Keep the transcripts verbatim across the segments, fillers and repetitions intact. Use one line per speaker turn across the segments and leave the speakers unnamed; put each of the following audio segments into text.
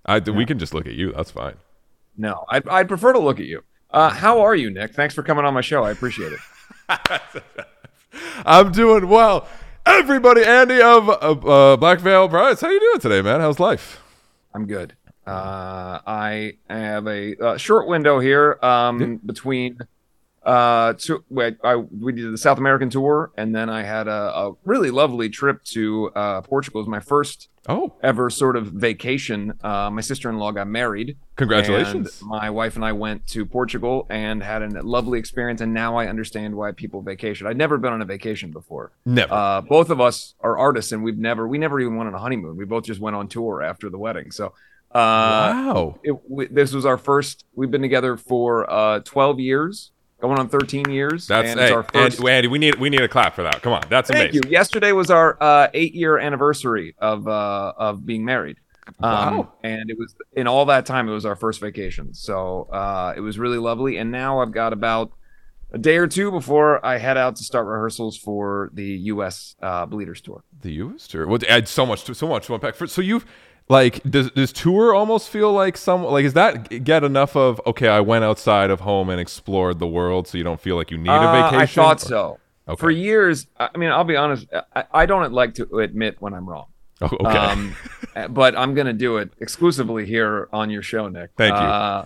I
Yeah.
we can just look at you. That's fine.
No, I'd, I'd prefer to look at you. Uh, how are you, Nick? Thanks for coming on my show. I appreciate it.
I'm doing well. Everybody, Andy of uh, uh, Black Veil Brides, how you doing today, man? How's life?
I'm good. Uh, I have a uh, short window here um,
Yeah.
between. Uh, to, I, I, we did the South American tour, and then I had a, a really lovely trip to uh, Portugal. It was my first
Oh,
ever sort of vacation. Uh, my sister-in-law got married.
congratulations.
And my wife and I went to Portugal and had a lovely experience, and now I understand why people vacation. I'd never been on a vacation before.
Never.
Uh, both of us are artists, and we've never, we never even went on a honeymoon. We both just went on tour after the wedding. So, uh,
wow.
it, we, this was our first. We've been together for uh, twelve years, going on thirteen years.
That's
and
hey,
it's our first.
Andy, Andy, we need we need a clap for that. Come on, that's
Thank
amazing.
you. Yesterday was our uh, eight-year anniversary of uh, of being married. Um,
Wow.
And it was in all that time, it was our first vacation. So uh, it was really lovely. And now I've got about a day or two before I head out to start rehearsals for the U S uh, Bleeders tour.
The U S tour. Well, add so much to so much to unpack. For, so you've like does does tour almost feel like some like is that get enough of okay? I went outside of home and explored the world, so you don't feel like you need a
Uh,
vacation.
I thought so.
Okay.
For years, I mean, I'll be honest, I, I don't like to admit when I'm wrong.
Oh, okay.
Um, but I'm going to do it exclusively here on your show, Nick.
Thank you.
Uh,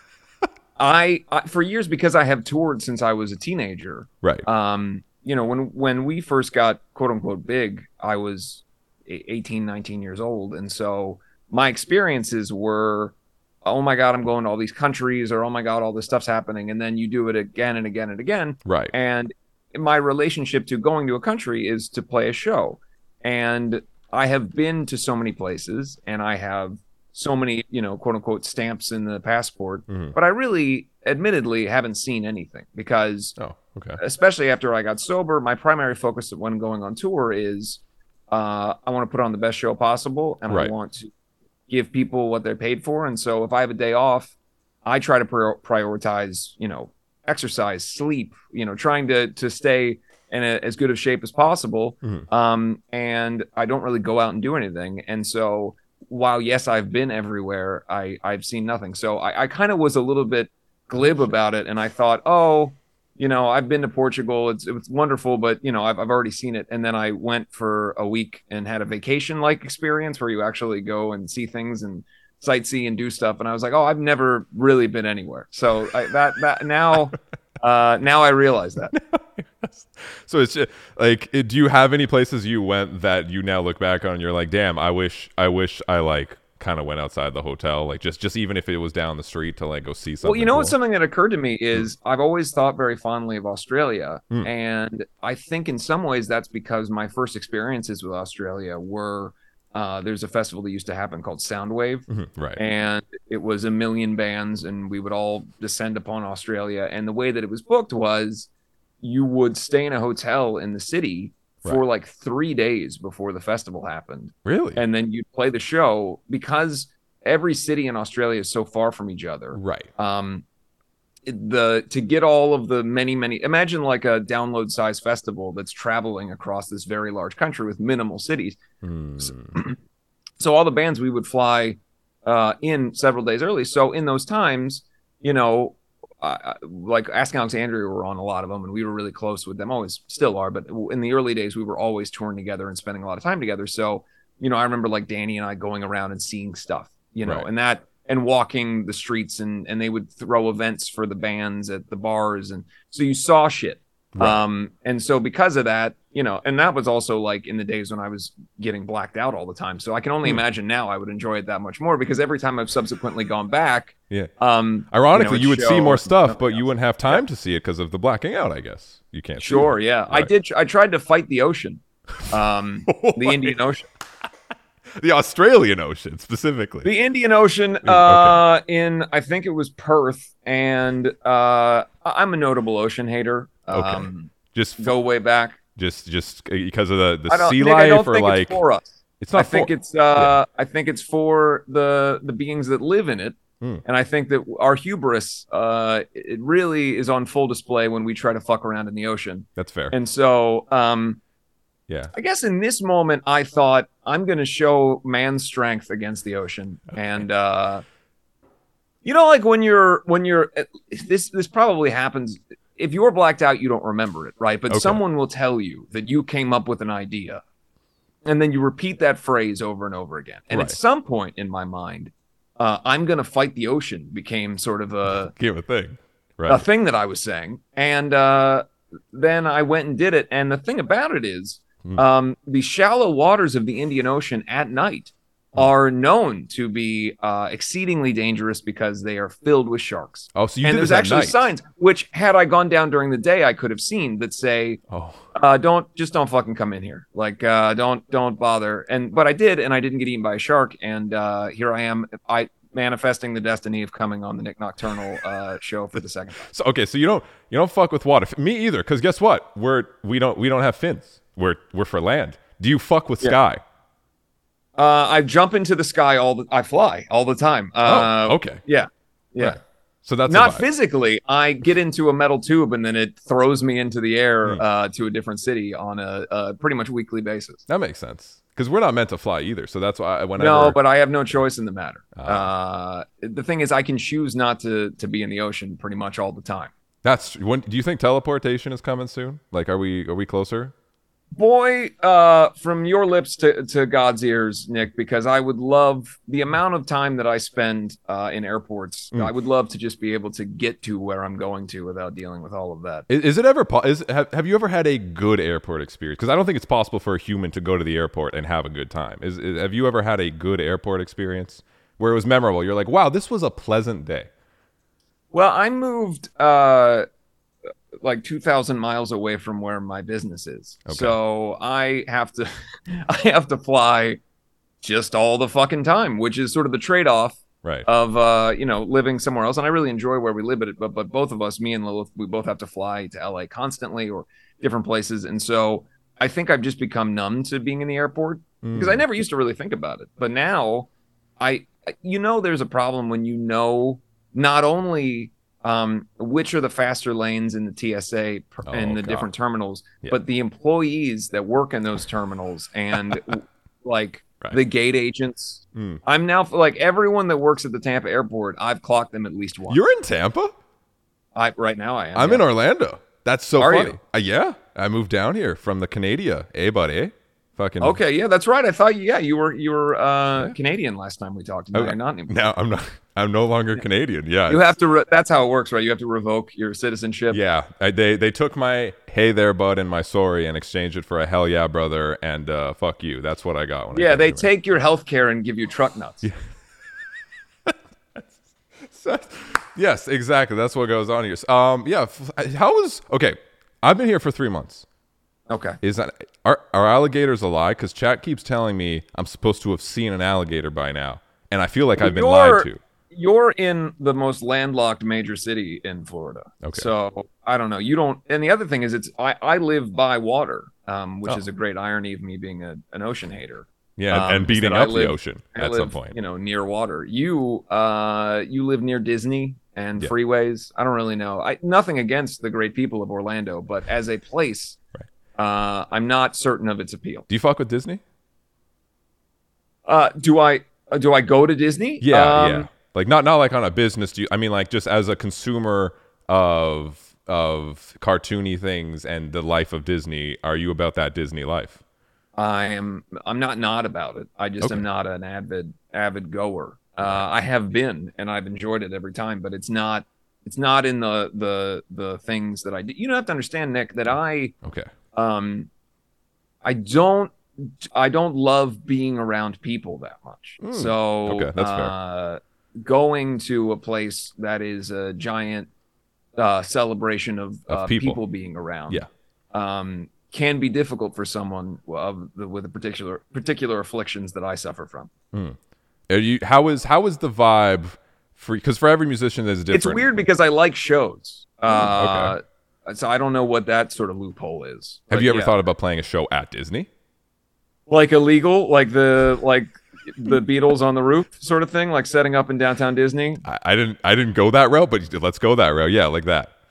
I, I for years, because I have toured since I was a teenager.
Right.
Um, you know, when when we first got quote unquote big, I was eighteen, nineteen years old, and so my experiences were, oh my God, I'm going to all these countries, or oh my God, all this stuff's happening, and then you do it again and again and again.
Right.
And my relationship to going to a country is to play a show, and I have been to so many places, and I have so many, you know, quote unquote stamps in the passport,
Mhm.
but I really, admittedly, haven't seen anything because,
Oh, okay.
especially after I got sober, my primary focus when going on tour is uh, I want to put on the best show possible, and
Right.
I want to give people what they're paid for. And so if I have a day off, I try to prior- prioritize, you know, exercise, sleep, you know, trying to to stay in a, as good of shape as possible.
Mhm.
Um, and I don't really go out and do anything. And so while yes, I've been everywhere, I I've seen nothing. So I, I kind of was a little bit glib about it, and I thought, oh, you know, I've been to Portugal. It's it's wonderful, but you know, I've I've already seen it. And then I went for a week and had a vacation like experience where you actually go and see things and sightsee and do stuff. And I was like, oh, I've never really been anywhere. So I, that that now uh, now I realize that.
So it's just, like, it- do you have any places you went that you now look back on and you're like, damn, I wish, I wish I like kind of went outside the hotel, like just, just even if it was down the street to like go see something.
Well, you know
cool?
what's something that occurred to me is I've always thought very fondly of Australia,
Mm.
and I think in some ways that's because my first experiences with Australia were uh, there's a festival that used to happen called Soundwave,
Mhm, right.
and it was a million bands, and we would all descend upon Australia. And the way that it was booked was you would stay in a hotel in the city for
Right.
like three days before the festival happened,
Really?
and then you'd play the show because every city in Australia is so far from each other.
Right.
Um, it- the to get all of the many many imagine like a download size festival that's traveling across this very large country with minimal cities.
Hmm.
So all the bands we would fly uh, in several days early. So in those times, you know, uh, like Asking Alexandria were on a lot of them, and we were really close with them. Always still are, but in the early days, we were always touring together and spending a lot of time together. So you know, I remember like Danny and I going around and seeing stuff, you know,
Right.
and that and walking the streets, and and they would throw events for the bands at the bars, and so you saw shit.
Right.
Um, and so because of that, you know, and that was also like in the days when I was getting blacked out all the time. So I can only
Hmm.
imagine now I would enjoy it that much more, because every time I've subsequently gone back,
Yeah.
um,
Ironically, you,
know,
would
it's
see
show
more
and
stuff,
something
but you
else.
wouldn't have time to see it because of the blacking out, I guess. You can't see
Sure,
it.
yeah, I
Right.
did. I tried to fight the ocean, um, the Indian Ocean.
The Australian Ocean, specifically.
The Indian Ocean,
okay.
uh, in I think it was Perth, and uh, I- I'm a notable ocean hater.
Okay.
Um,
just,
go way back.
just, just because of the, the
I don't,
sea
Nick, I don't
life, or
think
like
it's for us.
it's not.
I think
for,
it's uh, I think it's for the the beings that live in it,
Hmm.
and I think that our hubris, uh, it really is on full display when we try to fuck around in the ocean.
That's fair.
And so, um,
Yeah.
I guess in this moment, I thought I'm going to show man's strength against the ocean, and uh, you know, like when you're when you're this this probably happens. If you're blacked out, you don't remember it, right? But
Okay.
someone will tell you that you came up with an idea, and then you repeat that phrase over and over again. And
Right.
at some point in my mind, uh, I'm going to fight the ocean became sort of a
Give a thing.
a
Right.
thing that I was saying. And uh, then I went and did it. And the thing about it is,
Hmm.
um, the shallow waters of the Indian Ocean at night are known to be uh, exceedingly dangerous because they are filled with sharks.
Oh, so you
and
did
there's
this at
actually
night.
signs, which had I gone down during the day, I could have seen that say,
Oh.
uh, "Don't just don't fucking come in here. Like, uh, don't don't bother." And but I did, and I didn't get eaten by a shark. And uh, here I am, I manifesting the destiny of coming on the Nick Nocturnal uh, show for the second time.
So okay, so you don't you don't fuck with water. Me either, because guess what? We're we don't we don't have fins. We're we're for land. Do you fuck with
Yeah.
sky?
Uh, I jump into the sky all the I fly all the time. Uh,
Oh, okay.
Yeah, yeah.
Right. So that's a
Not
vibe.
physically. I get into a metal tube and then it throws me into the air
Hmm.
uh, to a different city on a, a pretty much weekly basis.
That makes sense. Because we're not meant to fly either. So that's why whenever
No, but I have no choice in the matter.
Ah.
Uh, the thing is, I can choose not to to be in the ocean pretty much all the time.
that's when do you think teleportation is coming soon? Like are we are we closer?
Boy, uh, from your lips to, to God's ears, Nick, because I would love the amount of time that I spend uh, in airports.
Mm.
I would love to just be able to get to where I'm going to without dealing with all of that.
Is, is it ever po- is have, have you ever had a good airport experience? Because I don't think it's possible for a human to go to the airport and have a good time. Is, is have you ever had a good airport experience where it was memorable? You're like, wow, this was a pleasant day.
Well, I moved uh, like two thousand miles away from where my business is.
Okay.
So I have to I have to fly just all the fucking time, which is sort of the trade-off
Right.
of uh, you know, living somewhere else. And I really enjoy where we live, but but but both of us, me and Lilith, we both have to fly to L A constantly or different places. And so I think I've just become numb to being in the airport because I
Mm.
never used to really think about it. But now I you know there's a problem when you know not only um, which are the faster lanes in the T S A per-
Oh,
in the
God.
different terminals,
Yeah.
but the employees that work in those terminals and like
Right.
the gate agents.
Mm.
I'm now like everyone that works at the Tampa airport. I've clocked them at least once.
You're in Tampa?
I right now I am.
I'm
yeah.
in Orlando. That's so
Are
funny.
you?
Uh, yeah. I moved down here from the Canada. Eh, buddy? Fucking
Okay, yeah, that's right. I thought yeah, you were you were uh,
Yeah.
Canadian last time we talked. No,
Oh,
you're not anymore.
Now I'm not I'm no longer Canadian. Yeah.
You have to. Re- that's how it works, right? You have to revoke your citizenship.
Yeah, I, they they took my hey there bud and my sorry and exchanged it for a hell yeah brother and uh, fuck you. That's what I got. When I
Yeah,
came
they
here.
take your health care and give you truck nuts.
Yes, exactly. That's what goes on here. Um, yeah. f- How was okay? I've been here for three months.
Okay.
Is that are are alligators alive? Because chat keeps telling me I'm supposed to have seen an alligator by now, and I feel like I've been
You're-
lied to.
You're in the most landlocked major city in Florida.
Okay.
So I don't know. You don't. And the other thing is, it's I I live by water, um, which
Oh.
is a great irony of me being a, an ocean hater.
Yeah, and,
Um,
and
is
beating
that I
up
live-
the ocean
I
at
live,
some point.
you know, near water. You uh you live near Disney and
Yeah.
freeways. I don't really know. I nothing against the great people of Orlando, but as a place, uh, I'm not certain of its appeal.
Do you fuck with Disney?
Uh, do I uh, do I go to Disney?
Yeah,
Um,
yeah. Like not not like on a business. Do you, I mean like just as a consumer of of cartoony things and the life of Disney? Are you about that Disney life?
I am. I'm not not about it. I just
Okay.
am not an avid avid goer. Uh, I have been, and I've enjoyed it every time. But it's not. It's not in the the the things that I do. You don't have to understand, Nick, that I
Okay.
um, I don't. I don't love being around people that much.
Hmm.
So
Okay, that's fair.
uh, going to a place that is a giant uh, celebration of,
Of
uh,
people.
people being around.
Yeah.
Um, can be difficult for someone of the, with a particular particular afflictions that I suffer from.
Are you? How is how is the vibe? For because for every musician there's different.
It's weird because I like shows. Uh,
okay.
So I don't know what that sort of loophole is.
Have
But
you ever
yeah.
thought about playing a show at Disney?
like illegal, like the like the Beatles on the roof sort of thing, like setting up in downtown Disney?
I, I didn't I didn't go that route, but let's go that route. Yeah, like that.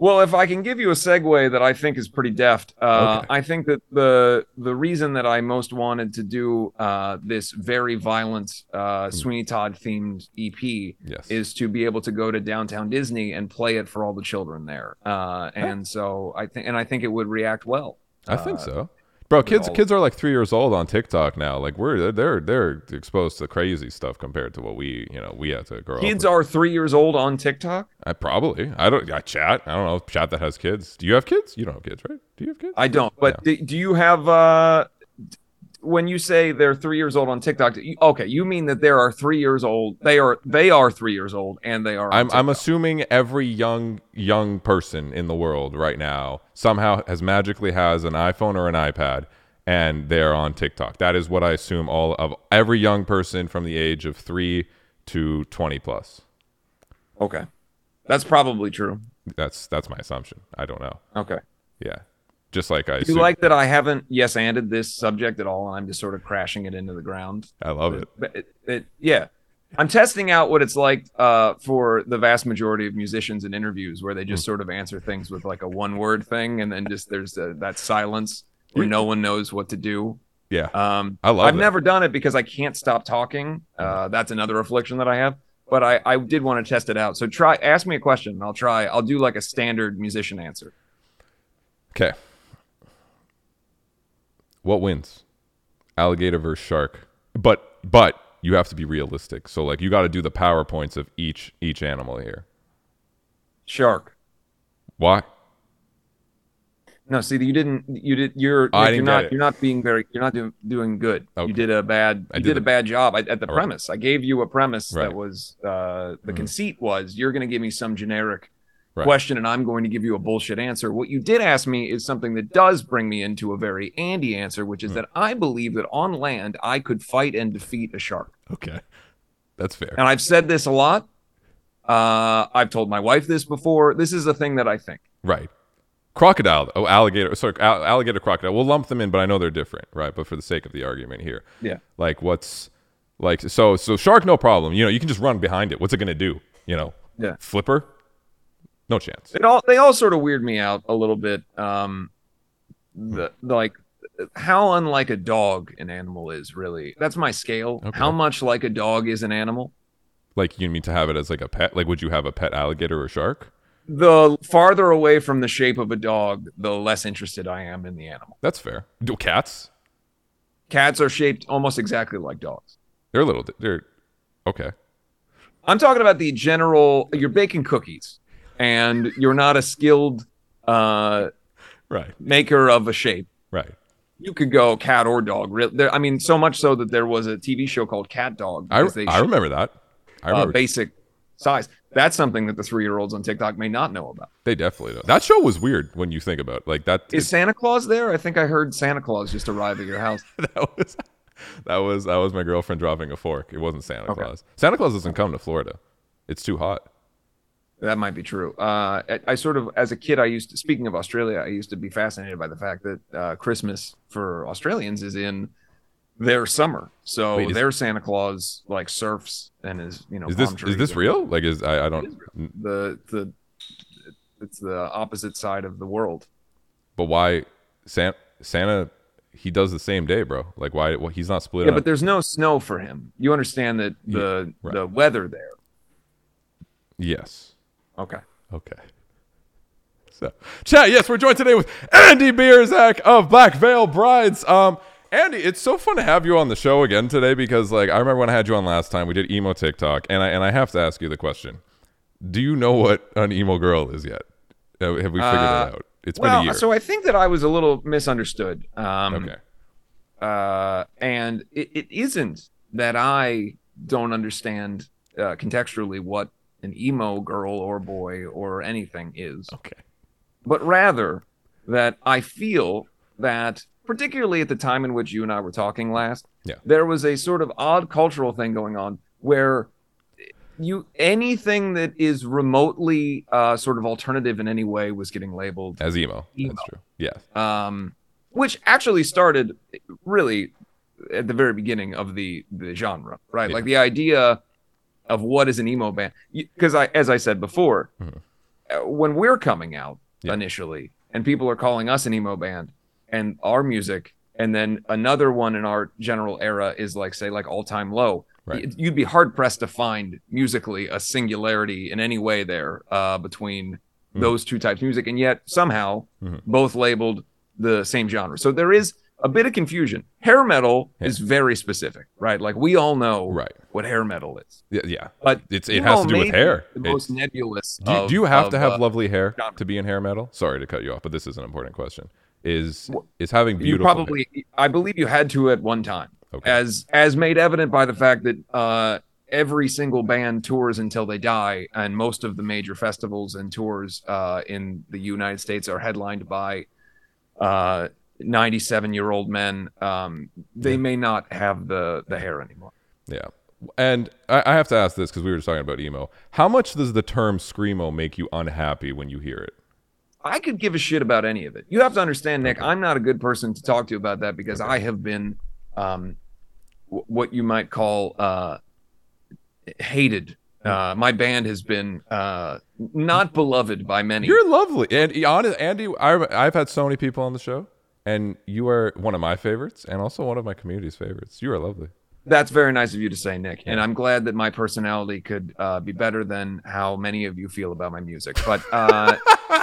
Well, if I can give you a segue that I think is pretty deft, uh,
Okay.
I think that the the reason that I most wanted to do uh, this very violent uh, Sweeney Todd themed E P
Yes.
is to be able to go to downtown Disney and play it for all the children there, uh, and so I think and I think it would react well.
I think
Uh,
so. Bro, kids
all-
kids are like three years old on TikTok now. Like we're they're they're exposed to crazy stuff compared to what we you know we had to grow
Kids
up with.
are three years old on TikTok.
I probably I don't I chat I don't know chat that has kids. Do you have kids? You don't have kids, right? Do you have kids?
I don't, but
Yeah.
do, do you have? Uh, when you say they're three years old on TikTok, you- okay, you mean that there are three years old. They are they are three years old, and they are. on
I'm I'm
TikTok.
assuming every young young person in the world right now somehow has magically has an iPhone or an iPad and they're on TikTok. That is what I assume all of every young person from the age of three to twenty plus.
Okay, that's probably true.
That's that's my assumption. I don't know.
Okay.
Yeah. Just like I
Do you
assume.
like that I haven't yes anded this subject at all? I'm just sort of crashing it into the ground.
I love it.
But it, it, yeah, I'm testing out what it's like uh, for the vast majority of musicians in interviews, where they just sort of answer things with like a one word thing, and then just there's a, that silence where no one knows what to do.
Yeah.
Um,
I love
I've
it.
never done it because I can't stop talking. Uh, that's another affliction that I have. But I, I did want to test it out. So try ask me a question. And I'll try. I'll do like a standard musician answer.
Okay. What wins? Alligator versus shark. But but you have to be realistic. So like you got to do the PowerPoints of each each animal here.
Shark.
Why?
No, see, you didn't. You did. You're.
I
Nick,
didn't
you're
get
not.
it.
You're not being very. You're not doing doing good.
Okay.
You did a bad.
I
You
did
did,
the-
a bad job I, at the
All right.
premise. I gave you a premise
Right.
that was. Uh, the
Mhm.
conceit was you're going to give me some generic
Right.
question, and I'm going to give you a bullshit answer. What you did ask me is something that does bring me into a very Andy answer, which is
Mm.
that I believe that on land I could fight and defeat a shark.
Okay. That's fair.
And I've said this a lot. Uh, I've told my wife this before. This is a thing that I think.
Right. Crocodile. Oh, alligator. Sorry, al- alligator, crocodile. We'll lump them in, but I know they're different, right? But for the sake of the argument here,
Yeah.
like what's like so so shark, no problem. You know, you can just run behind it. What's it gonna do? You know,
Yeah.
flipper, no chance.
It all they all sort of weird me out a little bit. Um, the, the like how unlike a dog an animal is really. That's my scale.
Okay.
How much like a dog is an animal?
Like you mean to have it as like a pet? Like would you have a pet alligator or shark?
The farther away from the shape of a dog, the less interested I am in the animal.
That's fair. Do cats?
Cats are shaped almost exactly like dogs.
They're a little. They're okay.
I'm talking about the general. You're baking cookies, and you're not a skilled uh,
Right.
maker of a shape.
Right.
You could go cat or dog. Re- There, I mean, so much so that there was a T V show called Cat Dog.
I,
because they
I
showed,
remember that. I
uh,
remember.
basic size. That's something that the three-year-olds on TikTok may not know about.
They definitely do. That show was weird when you think about it. Like that.
Is Santa Claus there? I think I heard Santa Claus just arrive at your house.
that was that was that was my girlfriend dropping a fork. It wasn't Santa
Okay.
Claus. Santa Claus doesn't come to Florida. It's too hot.
That might be true. Uh, I, I sort of, as a kid, I used to, speaking of Australia, I used to be fascinated by the fact that uh, Christmas for Australians is in their summer. So
Wait, is-
their Santa Claus like surfs and is, you know,
Is this
palm
is
trees
this
and-
real? Like is I I
It is
don't.
real. The, the, it's the opposite side of the world.
But why Santa Santa? He does the same day, bro. Like why? Well, he's not split
Yeah,
up.
but there's no snow for him. You understand that the,
right.
the weather there.
Yes.
Okay.
Okay. So, chat. Yes, we're joined today with Andy Bierzak of Black Veil Brides. Um, Andy, it's so fun to have you on the show again today because, like, I remember when I had you on last time, we did emo TikTok, and I and I have to ask you the question: do you know what an emo girl is yet? Uh, Have we figured
Uh,
it out? It's
well,
been a year.
so I think that I was a little misunderstood. Um,
okay.
uh, and it, it isn't that I don't understand uh, contextually what an emo girl or boy or anything is,
Okay.
but rather that I feel that, particularly at the time in which you and I were talking last,
Yeah.
there was a sort of odd cultural thing going on where you anything that is remotely uh, sort of alternative in any way was getting labeled
As emo.
Emo.
That's true. Yeah.
um, which actually started really at the very beginning of the the genre, right?
Yeah.
Like the idea of what is an emo band, because I, as I said before,
Mhm.
when we're coming out
Yeah.
initially, and people are calling us an emo band and our music, and then another one in our general era is like, say, like All Time Low.
Right.
You'd be hard pressed to find musically a singularity in any way there uh, between
Mhm.
those two types of music, and yet somehow
Mhm.
both labeled the same genre. So there is a bit of confusion. Hair metal
Yeah.
is very specific, right? Like we all know
Right.
what hair metal is,
Yeah, yeah.
but
It's it
emo
has to do with
may be
hair.
The
It's-
most nebulous.
do, you-
of-
do you have
of,
to have
uh,
lovely hair
genre.
to be in hair metal? Sorry to cut you off, but this is an important question. Is
Well,
is having
You
beautiful hair-
probably, I believe, you had to at one time,
Okay.
as as made evident by the fact that uh, every single band tours until they die, and most of the major festivals and tours uh, in the United States are headlined by uh, ninety-seven-year-old men. Um, they
Yeah.
may not have the the hair anymore.
Yeah. And I, I have to ask this because we were just talking about emo. How much does the term screamo make you unhappy when you hear it?
I could give a shit about any of it. You have to understand, Nick,
Okay.
I'm not a good person to talk to about that because
Okay.
I have been um, w- what you might call uh, hated. Uh, my band has been uh, not beloved by many.
You're lovely. And honest, Andy, I, I've had so many people on the show, and you are one of my favorites and also one of my community's favorites. You are lovely.
That's very nice of you to say, Nick. And
Yeah.
I'm glad that my personality could uh, be better than how many of you feel about my music. But uh,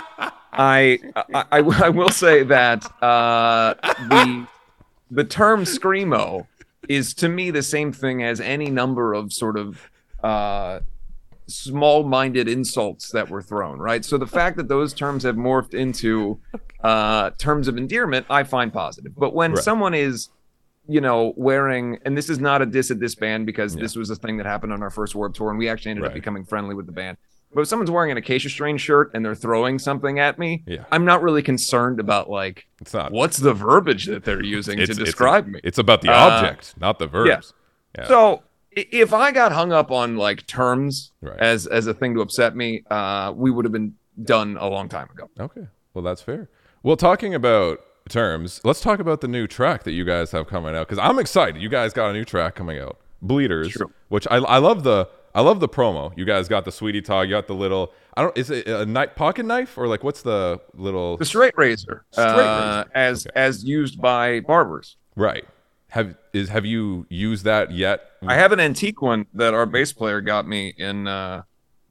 I, I, I I will say that uh, the the term screamo is to me the same thing as any number of sort of uh, small-minded insults that were thrown, right? So the fact that those terms have morphed into uh, terms of endearment, I find positive. But when
Right.
someone is, you know, wearing, and this is not a diss at this band because
Yeah.
this was a thing that happened on our first Warped Tour, and we actually ended up
Right.
becoming friendly with the band. But if someone's wearing an Acacia Strain shirt and they're throwing something at me,
Yeah.
I'm not really concerned about like
It's not.
what's the verbiage that they're using
It's,
to
it's-
describe me.
It's about the
Uh,
object, not the verbs. Yeah.
So i- if I got hung up on like terms
Right.
as as a thing to upset me, uh, we would have been done a long time ago.
Okay. Well, that's fair. Well, talking about terms, let's talk about the new track that you guys have coming out because I'm excited. You guys got a new track coming out, Bleeders,
True.
which I, I love the I love the promo. You guys got the Sweetie Todd. You got the little I don't is it a knife, pocket knife or like what's the little
The straight razor,
Straight
uh,
razor.
as
Okay.
as used by barbers.
right? Have is have you used that yet?
I have an antique one that our bass player got me in, uh,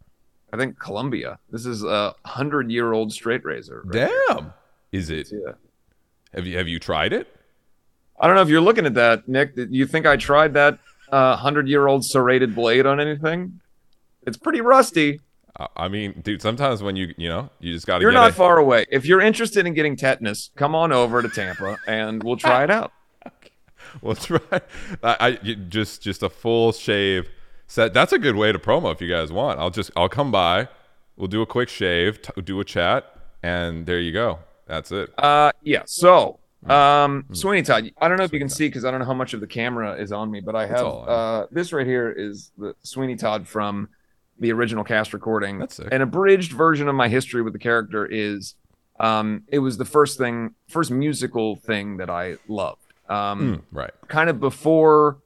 I think Colombia. This is a hundred year old straight razor. right
Damn. Is it?
here. Yeah.
Have you have you tried it?
I don't know if you're looking at that, Nick. Do you think I tried that uh, hundred year old serrated blade on anything? It's pretty rusty.
I- I mean, dude, sometimes when you you know you just got to
You're
get
not
it.
far away. If you're interested in getting tetanus, come on over to Tampa and we'll try it out.
We'll try. I, I you- just just a full shave set. That's a good way to promo if you guys want. I'll just I'll come by. We'll do a quick shave, t- do a chat, and there you go. That's it.
Uh, yeah. So,
Mm.
um, Sweeney Todd, I don't know if you can see because I don't know how much of the camera is on me, but I have
all on.
uh, this right here is the Sweeney Todd from the original cast recording.
That's sick.
An abridged version of my history with the character is, um, it was the first thing, first musical thing that I loved. Um,
Mm, right.
kind of before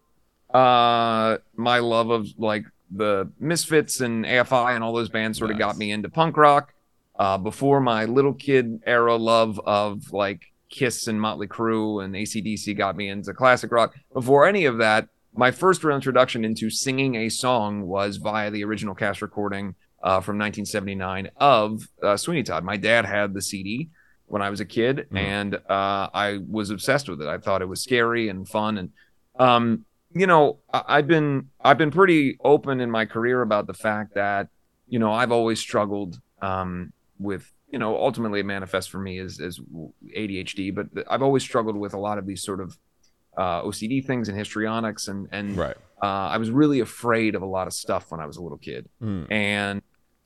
uh my love of like the Misfits and A F I and all those bands sort of
Nice.
got me into punk rock, uh before my little kid era love of like Kiss and Motley Crue and A C D C got me into classic rock. Before any of that, my first real introduction into singing a song was via the original cast recording uh from nineteen seventy-nine of uh, Sweeney Todd. My dad had the C D when I was a kid,
Mhm.
and uh, I was obsessed with it. I thought it was scary and fun, and um, you know, I- I've been I've been pretty open in my career about the fact that you know I've always struggled um, with you know ultimately it manifests for me as as A D H D, but I've always struggled with a lot of these sort of uh, O C D things and histrionics, and and
Right.
uh, I was really afraid of a lot of stuff when I was a little kid.
Mm,
And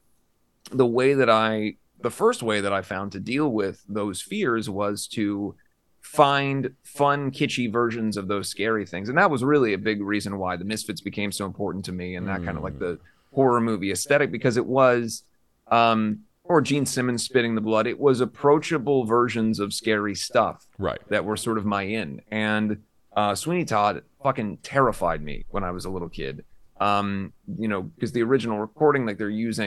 the way that I, the first way that I found to deal with those fears was to find fun, kitschy versions of those scary things. And that was really a big reason why the Misfits became so important to me and that kind of like the horror movie aesthetic, because it was, um, or Gene Simmons spitting the blood, it was approachable versions of scary stuff
right.
that were sort of my in. And uh, Sweeney Todd fucking terrified me when I was a little kid. Um, you know, because the original recording, like they're using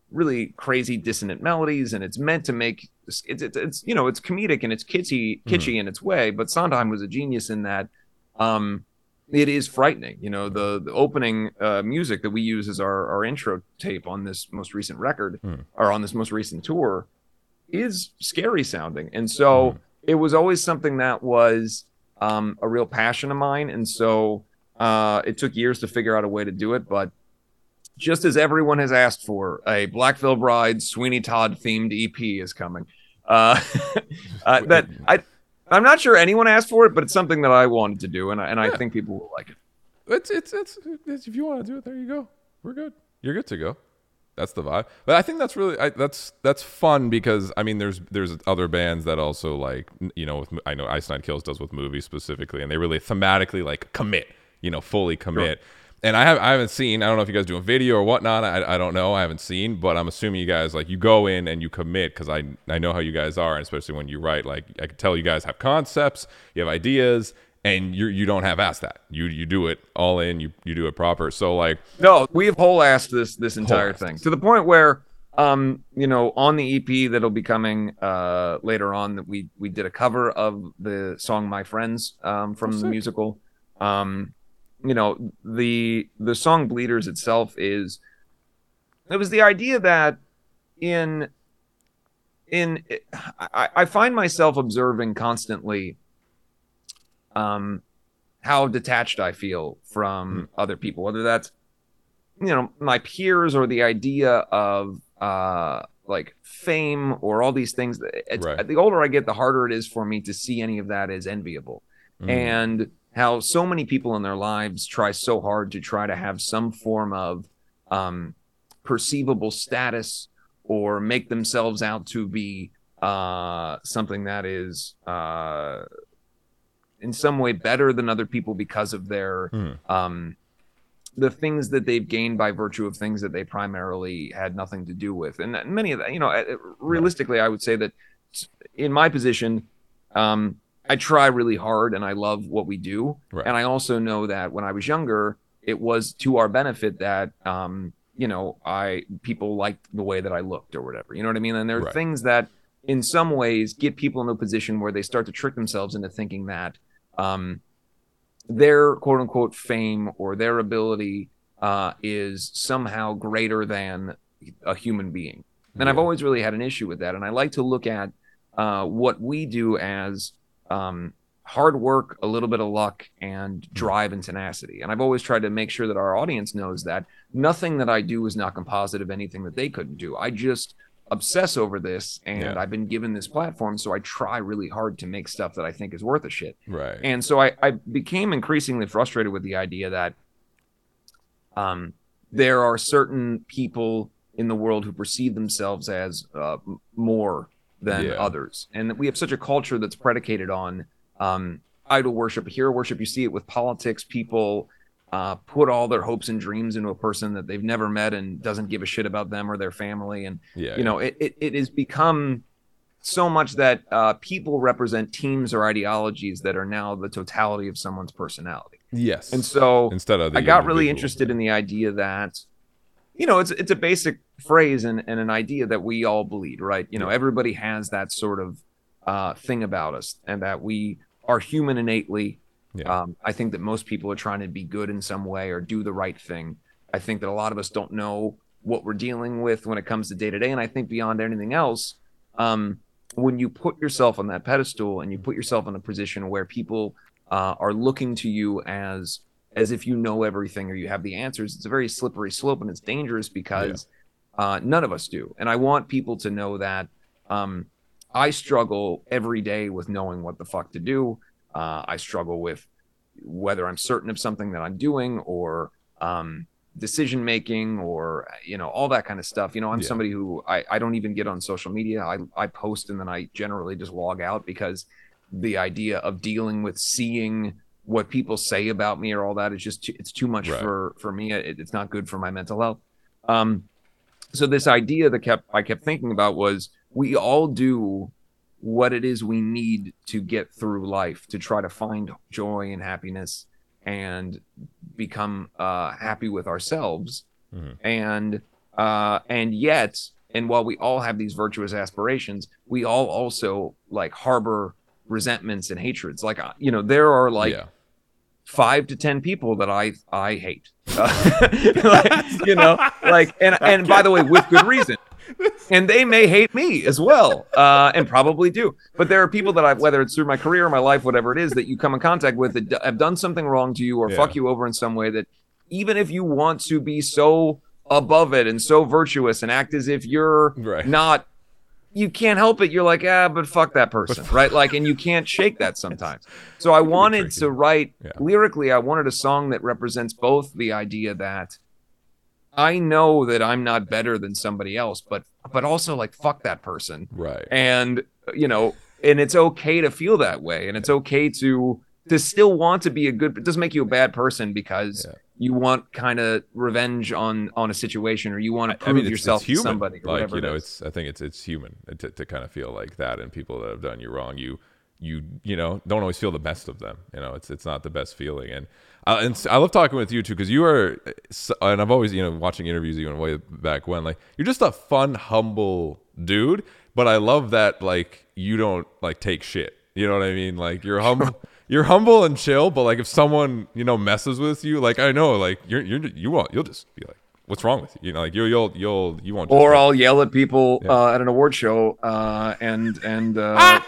really crazy dissonant melodies, and it's meant to make it's it's, it's you know it's comedic and it's kitschy kitschy
Mhm.
in its way. But Sondheim was a genius in that. Um, it is frightening, you know. The the opening uh, music that we use as our our intro tape on this most recent record,
Mhm.
or on this most recent tour, is scary sounding, and so
Mhm.
it was always something that was um, a real passion of mine, and so uh, it took years to figure out a way to do it, but just as everyone has asked for, a Black Veil Bride Sweeney Todd themed E P is coming. Uh, uh, that I, I'm not sure anyone asked for it, but it's something that I wanted to do, and I, and I
Yeah.
think people will like it.
It's, it's it's it's if you want to do it, there you go. We're good. You're good to go. That's the vibe. But I think that's really I, that's that's fun because I mean, there's there's other bands that also like you know with, I know Ice Nine Kills does with movies specifically, and they really thematically like commit, you know, fully commit. Sure. And I have I haven't seen. I don't know if you guys do a video or whatnot. I I don't know. I haven't seen, but I'm assuming you guys like you go in and you commit because I I know how you guys are, and especially when you write. Like I can tell you guys have concepts, you have ideas, and you you don't have asked that. You you do it all in. You you do it proper. So like
no, we have whole assed this this entire
Whole-assed
thing
this.
to the point where um you know on the E P that'll be coming uh later on that we we did a cover of the song My Friends um from
Oh,
the
sick.
musical. Um, you know the the song Bleeders itself is it was the idea that in in I, I find myself observing constantly um how detached I feel from
Mm.
other people, whether that's you know my peers or the idea of uh like fame or all these things. It's,
Right.
the older I get, the harder it is for me to see any of that as enviable.
Mm.
And how so many people in their lives try so hard to try to have some form of um, perceivable status or make themselves out to be uh, something that is uh, in some way better than other people because of their
Mm.
um, the things that they've gained by virtue of things that they primarily had nothing to do with. And many of that, you know, realistically, I would say that in my position, um, I try really hard and I love what we do.
Right.
And I also know that when I was younger, it was to our benefit that, um, you know, I people liked the way that I looked or whatever. You know what I mean? And there are
Right.
things that in some ways get people in a position where they start to trick themselves into thinking that um, their quote unquote fame or their ability uh, is somehow greater than a human being. And
Yeah.
I've always really had an issue with that. And I like to look at uh, what we do as um, hard work, a little bit of luck, and drive and tenacity. And I've always tried to make sure that our audience knows that nothing that I do is not composite of anything that they couldn't do. I just obsess over this, and
Yeah.
I've been given this platform, so I try really hard to make stuff that I think is worth a shit.
Right.
And so I, I became increasingly frustrated with the idea that um, there are certain people in the world who perceive themselves as uh, more than
Yeah.
others, and that we have such a culture that's predicated on um, idol worship, hero worship. You see it with politics. People uh, put all their hopes and dreams into a person that they've never met and doesn't give a shit about them or their family. And
Yeah.
you know, it, it, it has become so much that uh, people represent teams or ideologies that are now the totality of someone's personality.
Yes.
And so
instead of the
I got really
individual.
interested in the idea that, you know, it's it's a basic phrase and, and an idea that we all bleed, right? You know,
Yeah.
everybody has that sort of uh, thing about us, and that we are human innately.
Yeah.
Um, I think that most people are trying to be good in some way or do the right thing. I think that a lot of us don't know what we're dealing with when it comes to day to day. And I think beyond anything else, um, when you put yourself on that pedestal and you put yourself in a position where people uh, are looking to you as as if you know everything or you have the answers, it's a very slippery slope, and it's dangerous because uh, none of us do. And I want people to know that um, I struggle every day with knowing what the fuck to do. Uh, I struggle with whether I'm certain of something that I'm doing, or um, decision making, or you know, all that kind of stuff. You know, I'm
Yeah.
somebody who I, I don't even get on social media. I, I post and then I generally just log out, because the idea of dealing with seeing what people say about me or all that is just too, it's too much
Right.
for for me. It, it's not good for my mental health. Um, so this idea that kept I kept thinking about was, we all do what it is we need to get through life, to try to find joy and happiness and become uh, happy with ourselves.
Mhm.
And Uh, and yet, and while we all have these virtuous aspirations, we all also like harbor resentments and hatreds. Like, uh, you know, there are like
yeah.
five to ten people that I I hate. Uh, like, you know, like, and and by the way, with good reason. And they may hate me as well, uh, and probably do. But there are people that I've, whether it's through my career or my life, whatever it is, that you come in contact with that d- have done something wrong to you or
Yeah.
fuck you over in some way, that even if you want to be so above it and so virtuous and act as if you're
Right.
not, you can't help it. You're like, ah, but fuck that person, right? Like, and you can't shake that sometimes. So I wanted
tricky.
to write,
Yeah.
lyrically, I wanted a song that represents both the idea that I know that I'm not better than somebody else, but but also like fuck that person.
Right.
And you know, and it's okay to feel that way, and it's okay to to still want to be a good, it doesn't make you a bad person because
Yeah.
you want kind of revenge on on a situation, or you want to
I
prove
mean, it's,
yourself
it's human.
to somebody, or
like
whatever
you know,
it is.
it's I think it's it's human to to kind of feel like that, and people that have done you wrong, you you you know don't always feel the best of them. You know, it's it's not the best feeling, and uh, and I love talking with you too because you are, and I've always you know watching interviews even way back when, like you're just a fun, humble dude. But I love that like you don't like take shit. You know what I mean? Like you're humble. You're humble and chill, but like if someone you know messes with you, like I know, like you're you're you won't you'll just be like, what's wrong with you? You know, like you'll you'll you'll you won't. Just
Or
like,
I'll yell at people
Yeah.
uh, at an award show uh, and and uh,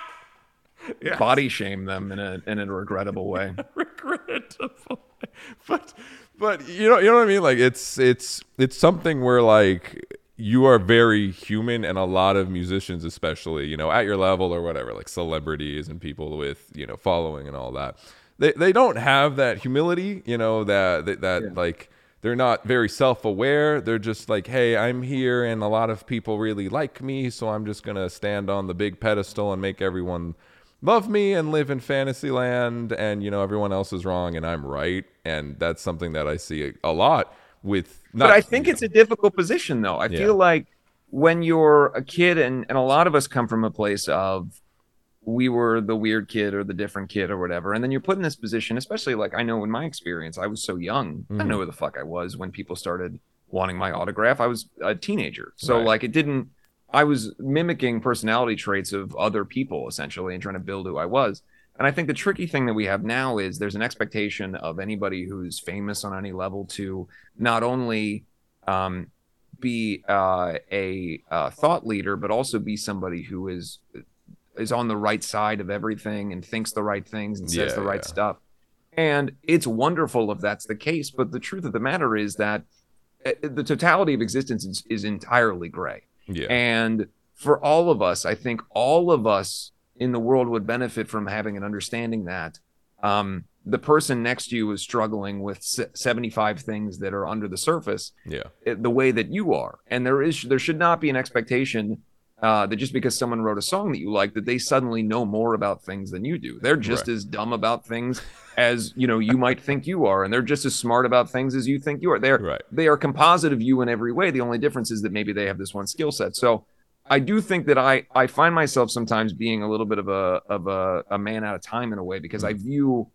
Yeah.
body shame them in a in a regrettable way.
regrettable, but but you know you know what I mean. Like it's it's it's something where like you are very human, and a lot of musicians, especially you know at your level or whatever, like celebrities and people with you know following and all that, they they don't have that humility. You know that that, that
Yeah.
like. They're not very self-aware. They're just like, hey, I'm here and a lot of people really like me, so I'm just going to stand on the big pedestal and make everyone love me and live in fantasy land, and, you know, everyone else is wrong and I'm right. And that's something that I see a, a lot with... Not,
But I think
you
it's
know,
a difficult position, though. I
Yeah.
feel like when you're a kid, and, and a lot of us come from a place of we were the weird kid or the different kid or whatever. And then you're put in this position, especially like I know in my experience, I was so young. I
Mhm.
don't know who the fuck I was when people started wanting my autograph. I was a teenager. So
Right.
like it didn't, I was mimicking personality traits of other people essentially and trying to build who I was. And I think the tricky thing that we have now is there's an expectation of anybody who's famous on any level to not only um, be uh, a uh, thought leader, but also be somebody who is is on the right side of everything and thinks the right things and says
Yeah,
the right
yeah.
stuff. And it's wonderful if that's the case. But the truth of the matter is that uh, the totality of existence is, is entirely gray.
yeah.
And for all of us, I think all of us in the world would benefit from having an understanding that um, the person next to you is struggling with se- seventy-five things that are under the surface
yeah.
uh, the way that you are. And there is there should not be an expectation uh, that just because someone wrote a song that you like, that they suddenly know more about things than you do. They're just
Right.
as dumb about things as you know you might think you are, and they're just as smart about things as you think you are. They're
Right.
they are composite of you in every way. The only difference is that maybe they have this one skill set. So I do think that I I find myself sometimes being a little bit of a of a, a man out of time in a way, because I view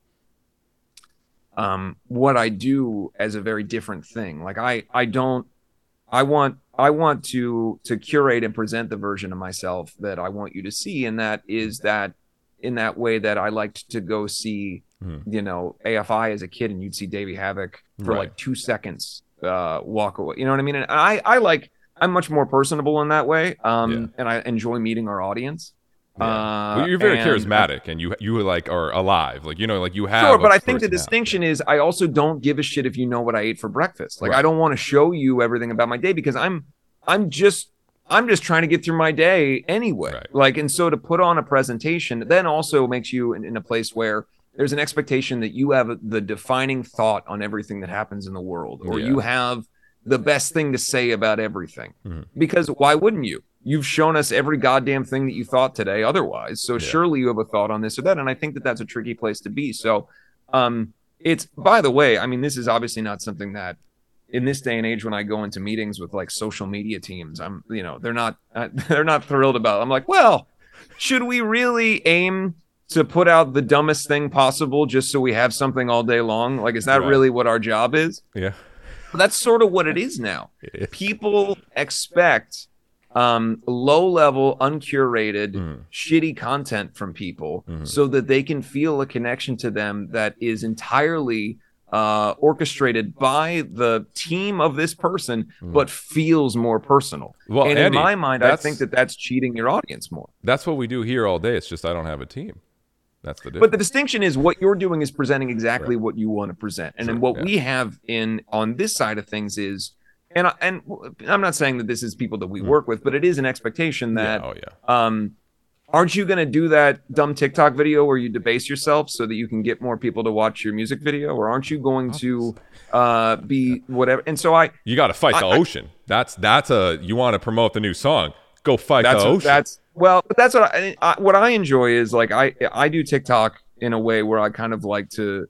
um what I do as a very different thing. Like I I don't I want I want to to curate and present the version of myself that I want you to see, and that is that in that way that I liked to go see,
Mhm.
you know, A F I as a kid, and you'd see Davey Havoc for
Right.
like two seconds uh, walk away. You know what I mean? And I I like I'm much more personable in that way, um,
Yeah.
and I enjoy meeting our audience.
Yeah.
Uh,
Well, you're very
and-
charismatic, and you you like are alive, like you know, like you have.
Sure,
a
but I think the
personality.
distinction is I also don't give a shit if you know what I ate for breakfast. Like
Right.
I don't want to show you everything about my day, because I'm I'm just I'm just trying to get through my day anyway.
Right.
Like, and so to put on a presentation then also makes you in, in a place where there's an expectation that you have the defining thought on everything that happens in the world, or
Yeah.
you have the best thing to say about everything.
Mhm.
Because why wouldn't you? You've shown us every goddamn thing that you thought today otherwise. So
Yeah.
surely you have a thought on this or that. And I think that that's a tricky place to be. So um, it's, by the way, I mean, this is obviously not something that in this day and age, when I go into meetings with like social media teams, I'm, you know, they're not, uh, they're not thrilled about it. I'm like, well, should we really aim to put out the dumbest thing possible just so we have something all day long? Like, is that
Right.
really what our job is?
Yeah.
That's sort of what it is now. People expect um, low-level, uncurated, mm. shitty content from people mm. so that they can feel a connection to them that is entirely uh, orchestrated by the team of this person, mm. but feels more personal. Well, and Andy, in my mind, I think that that's cheating your audience more.
That's what we do here all day. It's just I don't have a team. That's the difference.
But the distinction is what you're doing is presenting exactly right. what you want to present. And sure, then what yeah. we have in on this side of things is, and, I, and I'm not saying that this is people that we mm. work with, but it is an expectation that,
yeah. Oh, yeah.
um, aren't you going to do that dumb TikTok video where you debase yourself so that you can get more people to watch your music video? Or aren't you going to uh, be whatever? And so I...
You got to fight the I, ocean. That's, that's a, you want to promote the new song. Go fight
that's
the
a,
ocean.
That's, Well, but that's what I, I what I enjoy is like I I do TikTok in a way where I kind of like to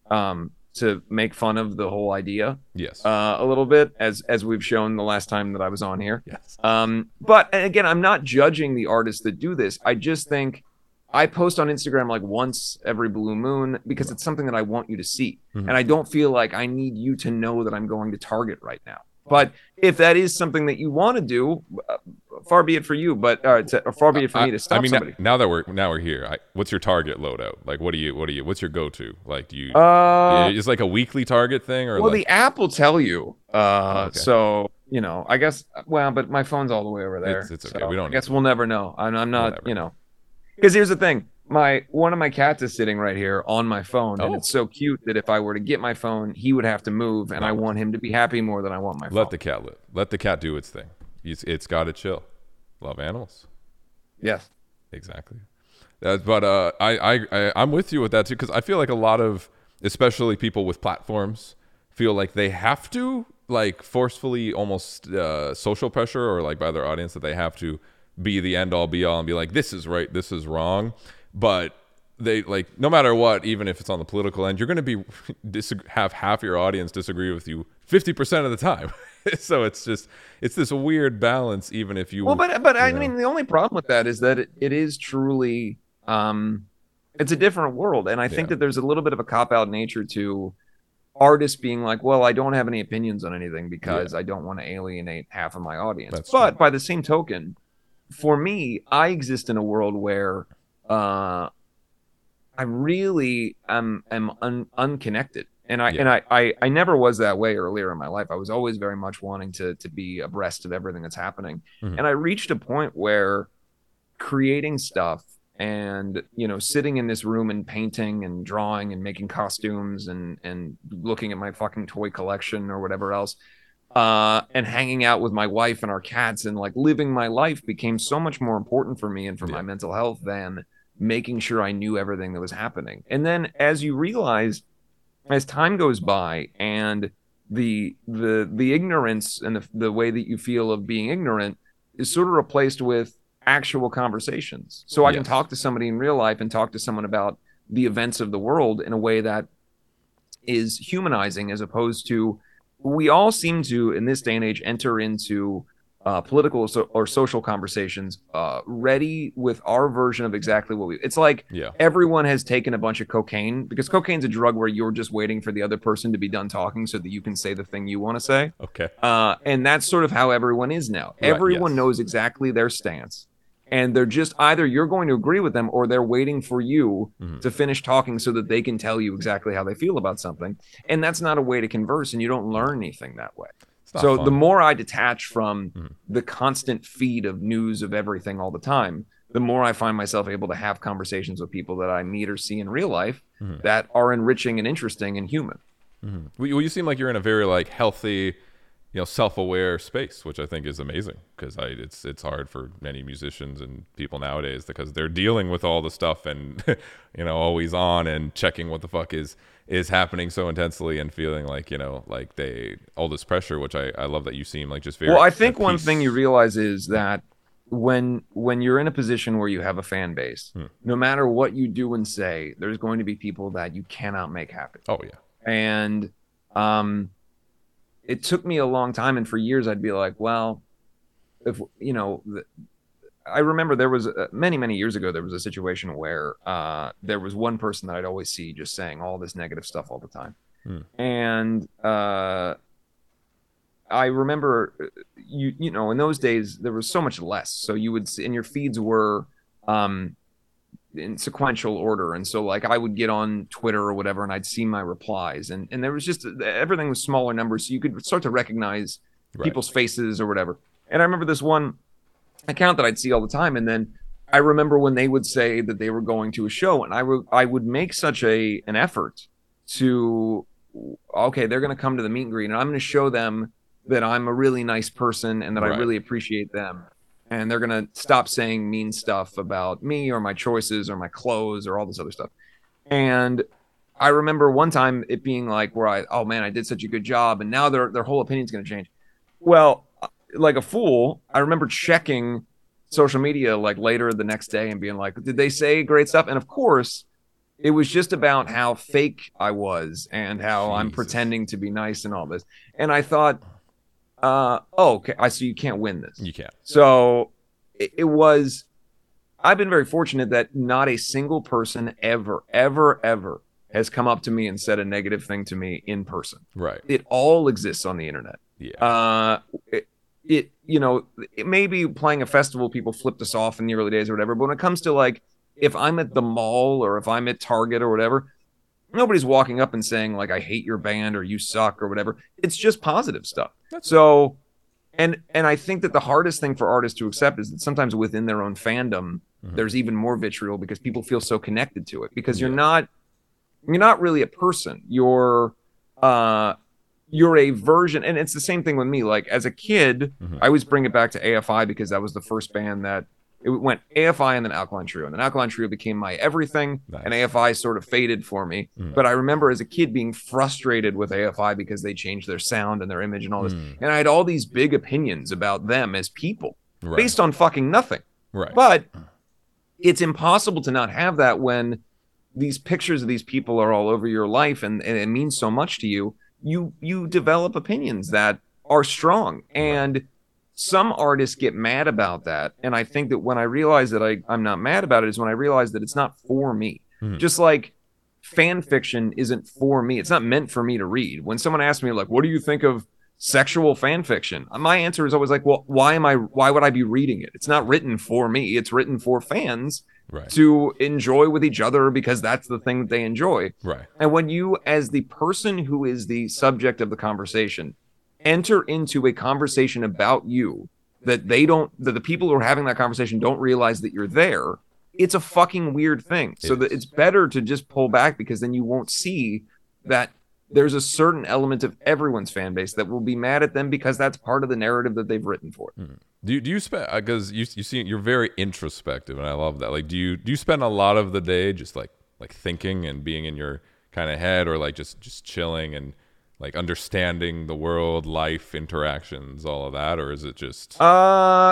um to make fun of the whole idea.
Yes.
Uh, a little bit as as we've shown the last time that I was on here.
Yes.
Um, but and again, I'm not judging the artists that do this. I just think I post on Instagram like once every blue moon because it's something that I want you to see, mm-hmm. and I don't feel like I need you to know that I'm going to target right now. But if that is something that you want to do, uh, far be it for you. But uh, to, or far be it for
I,
me to stop
I mean,
somebody.
Now that we're now we're here, I, what's your target loadout? Like, what do you what do you what's your go to? Like, do you?
Uh,
is like a weekly target thing, or
well,
like...
the app will tell you. Uh,
oh, okay.
So you know, I guess. Well, but my phone's all the way over there.
It's, it's okay.
So
we don't.
I guess we'll never know. I'm, I'm not. You know, because here's the thing. My one of my cats is sitting right here on my phone, and oh. it's so cute that if I were to get my phone, he would have to move, and no. I want him to be happy more than I want my phone.
Let the cat live. Let the cat do its thing. It's, it's got to chill. Love animals.
Yes,
exactly. Uh, but uh, I, I, I, I'm with you with that too, because I feel like a lot of, especially people with platforms, feel like they have to, like, forcefully almost uh, social pressure or like by their audience that they have to be the end all be all and be like, this is right, this is wrong. But they like no matter what, even if it's on the political end, you're going to be dis- have half your audience disagree with you fifty percent of the time. So it's just it's this weird balance, even if you
well, but but
you
I
know.
mean, the only problem with that is that it, it is truly um, it's a different world, and I think yeah. that there's a little bit of a cop out nature to artists being like, well, I don't have any opinions on anything because yeah. I don't want to alienate half of my audience. That's but true. By the same token, for me, I exist in a world where uh, I really am am un, unconnected, and I yeah. and I, I I never was that way earlier in my life. I was always very much wanting to to be abreast of everything that's happening, mm-hmm. and I reached a point where creating stuff and you know sitting in this room and painting and drawing and making costumes and and looking at my fucking toy collection or whatever else. Uh, and hanging out with my wife and our cats and like living my life became so much more important for me and for yeah. my mental health than making sure I knew everything that was happening. And then as you realize, as time goes by and the the the ignorance and the, the way that you feel of being ignorant is sort of replaced with actual conversations. So I yes. can talk to somebody in real life and talk to someone about the events of the world in a way that is humanizing, as opposed to we all seem to, in this day and age, enter into uh, political so, or social conversations uh, ready with our version of exactly what we... It's like
yeah.
everyone has taken a bunch of cocaine, because cocaine's a drug where you're just waiting for the other person to be done talking so that you can say the thing you want to say.
Okay.
Uh, and that's sort of how everyone is now. Right, everyone yes. knows exactly their stance. And they're just either you're going to agree with them or they're waiting for you mm-hmm. to finish talking so that they can tell you exactly how they feel about something. And that's not a way to converse, and you don't learn anything that way. So fun. The more I detach from mm-hmm. the constant feed of news of everything all the time, the more I find myself able to have conversations with people that I meet or see in real life mm-hmm. that are enriching and interesting and human.
Mm-hmm. Well, you seem like you're in a very like healthy, you know, self-aware space, which I think is amazing, because I it's it's hard for many musicians and people nowadays because they're dealing with all the stuff and you know always on and checking what the fuck is is happening so intensely and feeling like you know like they all this pressure, which I I love that you seem like just very
well. I think one thing you realize is that when when you're in a position where you have a fan base, hmm. no matter what you do and say, there's going to be people that you cannot make happy.
Oh yeah,
and um. It took me a long time, and for years I'd be like, well, if you know, I remember there was uh, many, many years ago, there was a situation where uh, there was one person that I'd always see just saying all this negative stuff all the time. Hmm. And uh, I remember uh, you you know in those days there was so much less. So you would see, and your feeds were um in sequential order, and so like I would get on Twitter or whatever, and I'd see my replies, and and there was just everything was smaller numbers, so you could start to recognize
Right.
people's faces or whatever. And I remember this one account that I'd see all the time, and then I remember when they would say that they were going to a show, and I would I would make such a an effort to, okay, they're going to come to the meet and greet, and I'm going to show them that I'm a really nice person and that
Right.
I really appreciate them, and they're going to stop saying mean stuff about me or my choices or my clothes or all this other stuff. And I remember one time it being like where I, oh man, I did such a good job, and now their their whole opinion's going to change. Well, like a fool, I remember checking social media like later the next day and being like, did they say great stuff? And of course, it was just about how fake I was and how I'm
Jesus.
pretending to be nice and all this. And I thought, uh, oh, okay, I see you can't win this.
You can't.
So it, it was, I've been very fortunate that not a single person ever, ever, ever has come up to me and said a negative thing to me in person.
Right.
It all exists on the internet.
Yeah.
Uh, it, it, you know, it may be playing a festival, people flipped us off in the early days or whatever. But when it comes to like, if I'm at the mall or if I'm at Target or whatever, nobody's walking up and saying like, I hate your band or you suck or whatever. It's just positive stuff.
That's-
So, and, and I think that the hardest thing for artists to accept is that sometimes within their own fandom,
Mhm.
there's even more vitriol because people feel so connected to it because you're
Yeah.
not, you're not really a person. You're, uh, you're a version, and it's the same thing with me. Like as a kid,
Mhm.
I always bring it back to A F I because that was the first band that it went A F I and then Alkaline Trio, and then Alkaline Trio became my everything,
Nice.
and A F I sort of faded for me.
Mhm.
But I remember as a kid being frustrated with A F I because they changed their sound and their image and all this,
Mm.
and I had all these big opinions about them as people
Right.
based on fucking nothing.
Right.
But it's impossible to not have that when these pictures of these people are all over your life and, and it means so much to you. You you develop opinions that are strong. And some artists get mad about that. And I think that when I realize that I, I'm not mad about it is when I realize that it's not for me.
Mhm.
Just like fan fiction isn't for me. It's not meant for me to read. When someone asks me, like, what do you think of sexual fan fiction? My answer is always like, well, why am I why would I be reading it? It's not written for me. It's written for fans
Right.
to enjoy with each other because that's the thing that they enjoy.
Right.
And when you, as the person who is the subject of the conversation, enter into a conversation about you that they don't, that the people who are having that conversation don't realize that you're there, it's a fucking weird thing. So
It
that
is.
it's better to just pull back because then you won't see that there's a certain element of everyone's fan base that will be mad at them because that's part of the narrative that they've written for it.
Do you, do you spend because you you see you're very introspective and I love that. Like, do you do you spend a lot of the day just like like thinking and being in your kind of head, or like just just chilling and like understanding the world, life, interactions, all of that, or is it just
Uh,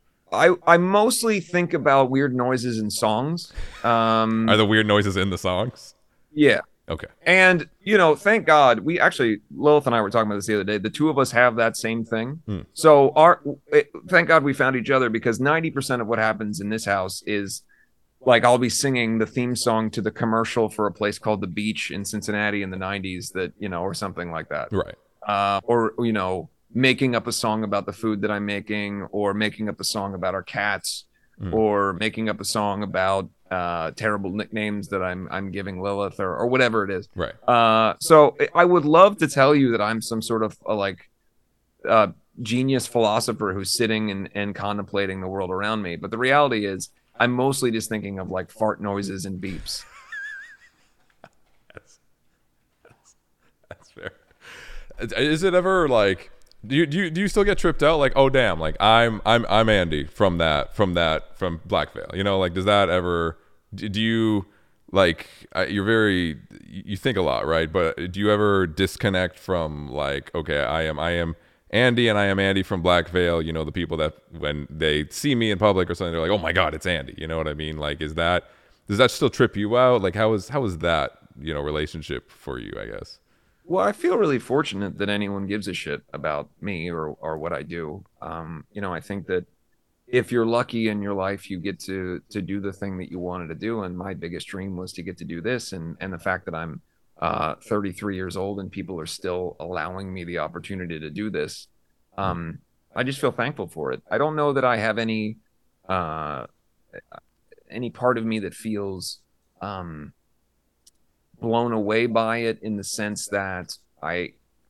I I mostly think about weird noises in songs. Um,
are the weird noises in the songs?
yeah.
Okay.
And, you know, thank God, we actually, Lilith and I were talking about this the other day. The two of us have that same thing.
Hmm.
So, our it, thank God we found each other because ninety percent of what happens in this house is like I'll be singing the theme song to the commercial for a place called The Beach in Cincinnati in the nineties, that, you know, or something like that.
Right.
Uh, or, you know, making up a song about the food that I'm making, or making up a song about our cats,
Mm.
or making up a song about uh, terrible nicknames that I'm I'm giving Lilith, or or whatever it is.
Right.
Uh, so I would love to tell you that I'm some sort of uh, like uh, genius philosopher who's sitting and, and contemplating the world around me. But the reality is I'm mostly just thinking of like fart noises and beeps.
That's, that's, that's fair. Is it ever like do you do you, do you still get tripped out like, oh damn, like I'm I'm I'm Andy from that from that from Black Veil, you know, like does that ever do do you like uh, you're very you think a lot, right? But do you ever disconnect from like, okay, I am I am Andy and I am Andy from Black Veil, you know, the people that when they see me in public or something they're like, oh my god, it's Andy, you know what I mean? Like, is that does that still trip you out? Like how is how is that, you know, relationship for you, I guess?
Well, I feel really fortunate that anyone gives a shit about me or or what I do. Um, you know, I think that if you're lucky in your life, you get to to do the thing that you wanted to do. And my biggest dream was to get to do this. And and the fact that I'm uh, thirty-three years old and people are still allowing me the opportunity to do this Um, I just feel thankful for it. I don't know that I have any uh, any part of me that feels um, blown away by it in the sense that I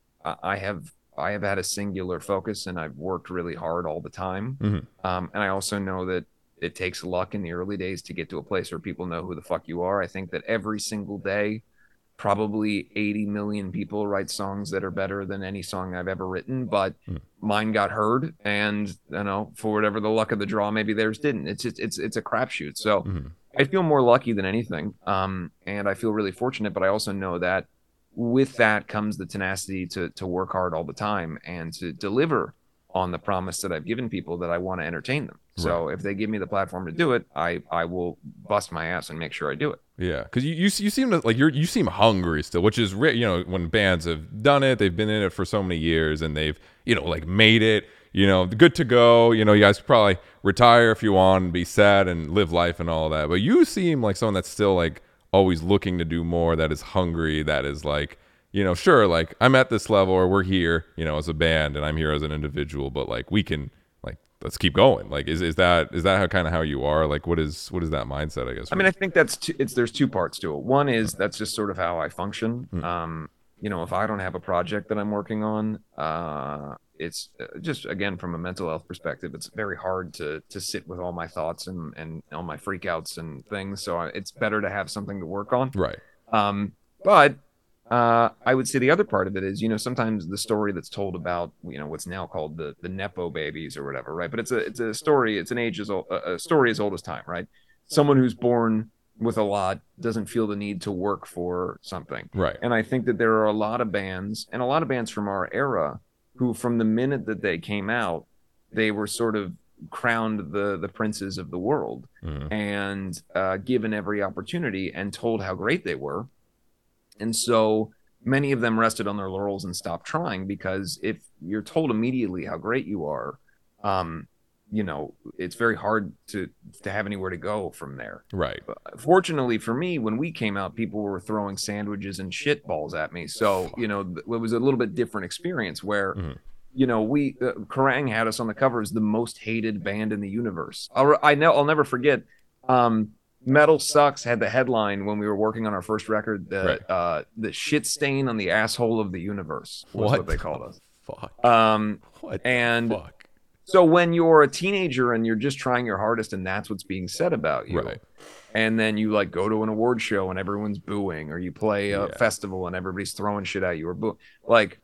I have I have had a singular focus and I've worked really hard all the time.
Mm-hmm.
Um, and I also know that it takes luck in the early days to get to a place where people know who the fuck you are. I think that every single day, probably eighty million people write songs that are better than any song I've ever written, but mm. mine got heard, and you know, for whatever the luck of the draw, maybe theirs didn't. It's just, it's it's a crapshoot. So mm-hmm. I feel more lucky than anything, um, and I feel really fortunate. But I also know that with that comes the tenacity to to work hard all the time and to deliver on the promise that I've given people that I want to entertain them. So right. if they give me the platform to do it, I I will bust my ass and make sure I do it.
Yeah, because you, you you seem to, like you're you seem hungry still, which is rare. You know, when bands have done it, they've been in it for so many years, and they've you know like made it. You know, good to go. You know, you guys probably retire if you want and be sad and live life and all that. But you seem like someone that's still like always looking to do more. That is hungry. That is like you know, sure, like I'm at this level, or we're here, you know, as a band, and I'm here as an individual. But like we can. Let's keep going. Like, is is that is that how kind of how you are? Like, what is what is that mindset? I guess.
I mean, I think that's two, it's there's two parts to it. One is that's just sort of how I function. Mm. Um, you know, if I don't have a project that I'm working on, uh, it's just again from a mental health perspective, it's very hard to to sit with all my thoughts and and all my freakouts and things. So it's better to have something to work on.
Right.
Um, but. Uh, I would say the other part of it is, you know, sometimes the story that's told about, you know, what's now called the the Nepo babies or whatever, right? But it's a it's a story, it's an age as old, a story as old as time, right? Someone who's born with a lot doesn't feel the need to work for something,
right?
And I think that there are a lot of bands and a lot of bands from our era who, from the minute that they came out, they were sort of crowned the the princes of the world mm. and uh, given every opportunity and told how great they were. And so many of them rested on their laurels and stopped trying, because if you're told immediately how great you are, um, you know, it's very hard to to have anywhere to go from there.
Right.
But fortunately for me, when we came out, people were throwing sandwiches and shit balls at me. So, you know, it was a little bit different experience where, mm-hmm. you know, we uh, Kerrang had us on the cover as the most hated band in the universe. I'll, I know I'll never forget. Um, Metal Sucks had the headline when we were working on our first record, the right. uh, the shit stain on the asshole of the universe was what, what they called us.
Fuck.
Um,
what
and
fuck?
So when you're a teenager and you're just trying your hardest and that's what's being said about you,
right.
and then you like go to an award show and everyone's booing, or you play a yeah. festival and everybody's throwing shit at you or boo, like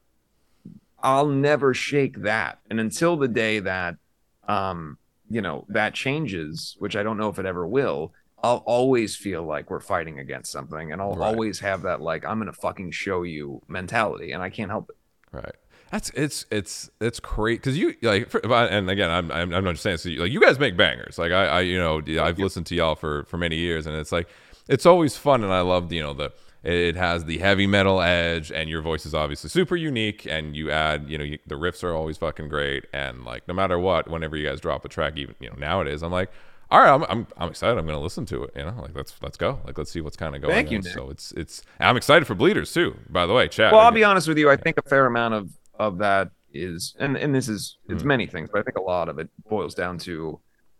I'll never shake that. And until the day that, um, you know, that changes, which I don't know if it ever will, I'll always feel like we're fighting against something, and I'll right. always have that like I'm gonna fucking show you mentality, and I can't help it.
Right. That's it's it's it's crazy because you like, for, and again, I'm I'm, I'm not just saying, so you, like you guys make bangers. Like I, I you know I've listened to y'all for for many years, and it's like it's always fun, and I love you know the it has the heavy metal edge, and your voice is obviously super unique, and you add you know you, the riffs are always fucking great, and like no matter what, whenever you guys drop a track, even you know nowadays, I'm like. All right, I'm I'm I'm excited. I'm going to listen to it. You know, like let's let's go. Like let's see what's kind of going
Thank
on.
you, Nick.
So it's it's. I'm excited for Bleeders too. By the way, Chad.
Well, I'll be honest with you. I think a fair amount of of that is, and and this is it's mm. many things, but I think a lot of it boils down to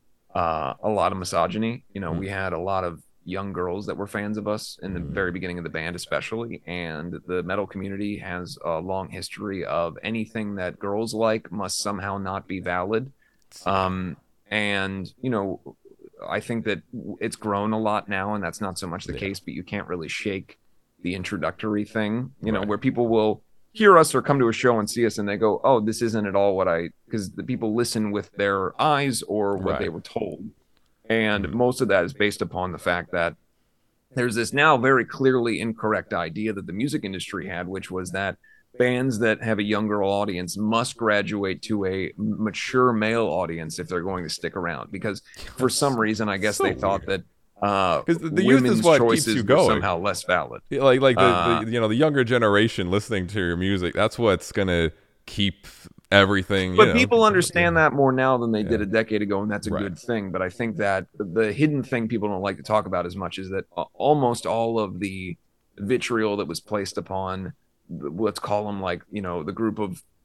uh, a lot of misogyny. You know, mm. we had a lot of young girls that were fans of us in the mm. very beginning of the band, especially, and the metal community has a long history of anything that girls like must somehow not be valid. Um, and you know. I think that it's grown a lot now, and that's not so much the yeah. case, but you can't really shake the introductory thing, you know, right. where people will hear us or come to a show and see us and they go, oh, this isn't at all what I, because the people listen with their eyes or what right. they were told. And mm-hmm. most of that is based upon the fact that there's this now very clearly incorrect idea that the music industry had, which was that bands that have a younger audience must graduate to a mature male audience if they're going to stick around, because for some reason I guess so they thought weird. that uh
because the, the youth is what keeps you going,
somehow less valid.
Like like the, uh, the you know the younger generation listening to your music, that's what's gonna keep everything.
But
you know,
people understand
yeah.
that more now than they
yeah.
did a decade ago, and that's a
right.
good thing. But I think that the hidden thing people don't like to talk about as much is that almost all of the vitriol that was placed upon, let's call them like, you know, the group of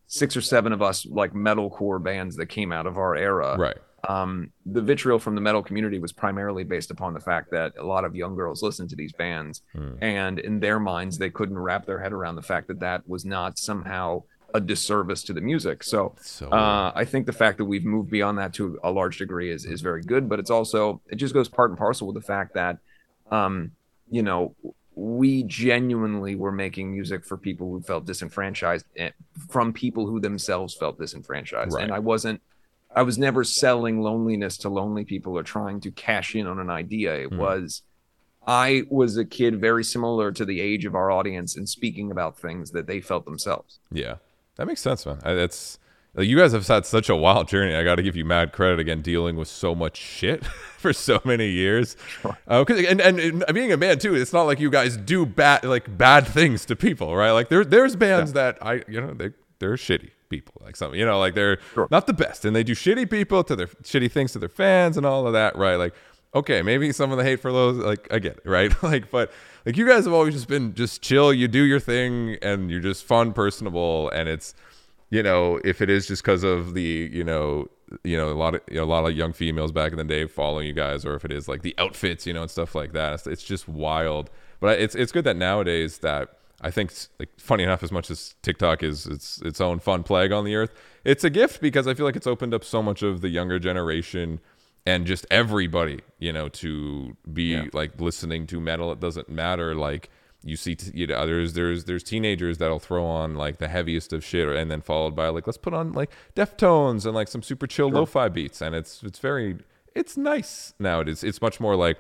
six or seven of us like metalcore bands that came out of our era.
Right.
Um, the vitriol from the metal community was primarily based upon the fact that a lot of young girls listened to these bands, mm. and in their minds, they couldn't wrap their head around the fact that that was not somehow a disservice to the music. So, so uh, I think the fact that we've moved beyond that to a large degree is is very good, but it's also, it just goes part and parcel with the fact that, um, you know, we genuinely were making music for people who felt disenfranchised from people who themselves felt disenfranchised. Right. And I wasn't, I was never selling loneliness to lonely people or trying to cash in on an idea. It mm. was, I was a kid very similar to the age of our audience and speaking about things that they felt themselves.
Yeah, that makes sense, man. It's like, you guys have had such a wild journey. I got to give you mad credit again, dealing with so much shit for so many years. Sure. Uh, and, and and being a band too, it's not like you guys do bad like bad things to people, right? Like there there's bands yeah. that I you know they they're shitty people, like some you know like they're sure. not the best, and they do shitty people to their shitty things to their fans and all of that, right? Like okay, maybe some of the hate for those, like I get it, right? like but like you guys have always just been just chill. You do your thing, and you're just fun, personable, and it's. You know, if it is just because of the, you know, you know, a lot of you know, a lot of young females back in the day following you guys, or if it is like the outfits, you know, and stuff like that, it's, it's just wild. But it's it's good that nowadays that I think, like, funny enough, as much as TikTok is its its own fun plague on the earth, it's a gift because I feel like it's opened up so much of the younger generation and just everybody, you know, to be yeah. like listening to metal. It doesn't matter, like. You see, t- you know, there's there's there's teenagers that'll throw on like the heaviest of shit, and then followed by like let's put on like Deftones and like some super chill sure. lo-fi beats, and it's it's very it's nice nowadays. It's much more like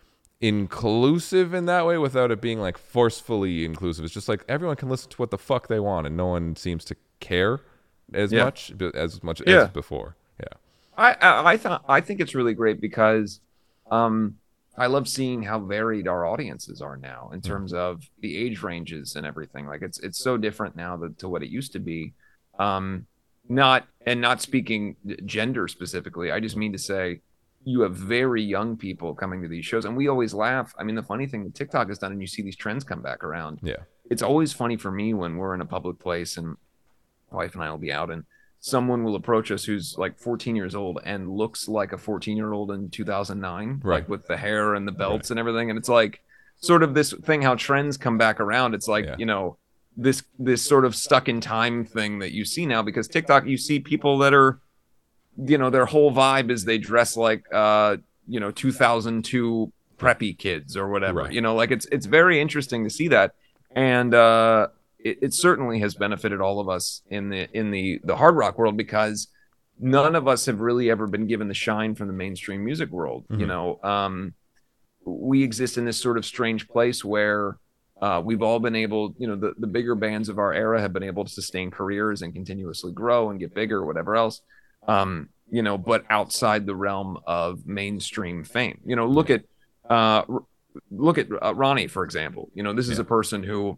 inclusive in that way without it being like forcefully inclusive. It's just like everyone can listen to what the fuck they want, and no one seems to care as yeah. much as much yeah. as before. Yeah,
I I, I thought I think it's really great because. Um, I love seeing how varied our audiences are now in terms of the age ranges and everything. Like it's it's so different now to, to what it used to be. Um, not and not speaking gender specifically. I just mean to say you have very young people coming to these shows, and we always laugh. I mean, the funny thing that TikTok has done, and you see these trends come back around.
Yeah,
it's always funny for me when we're in a public place and my wife and I will be out and. Someone will approach us who's like fourteen years old and looks like a fourteen year old in two thousand nine, right. like with the hair and the belts right. and everything. And it's like sort of this thing, how trends come back around. It's like, yeah. you know, this, this sort of stuck in time thing that you see now, because TikTok, you see people that are, you know, their whole vibe is they dress like, uh, you know, two thousand two preppy kids or whatever, right. you know, like it's, it's very interesting to see that. And, uh, It, it certainly has benefited all of us in the in the the hard rock world, because none of us have really ever been given the shine from the mainstream music world. Mm-hmm. You know, um, we exist in this sort of strange place where uh, we've all been able, you know, the, the bigger bands of our era have been able to sustain careers and continuously grow and get bigger, or whatever else. Um, you know, but outside the realm of mainstream fame. You know, look at uh, look at uh, Ronnie, for example. You know, this is yeah. a person who.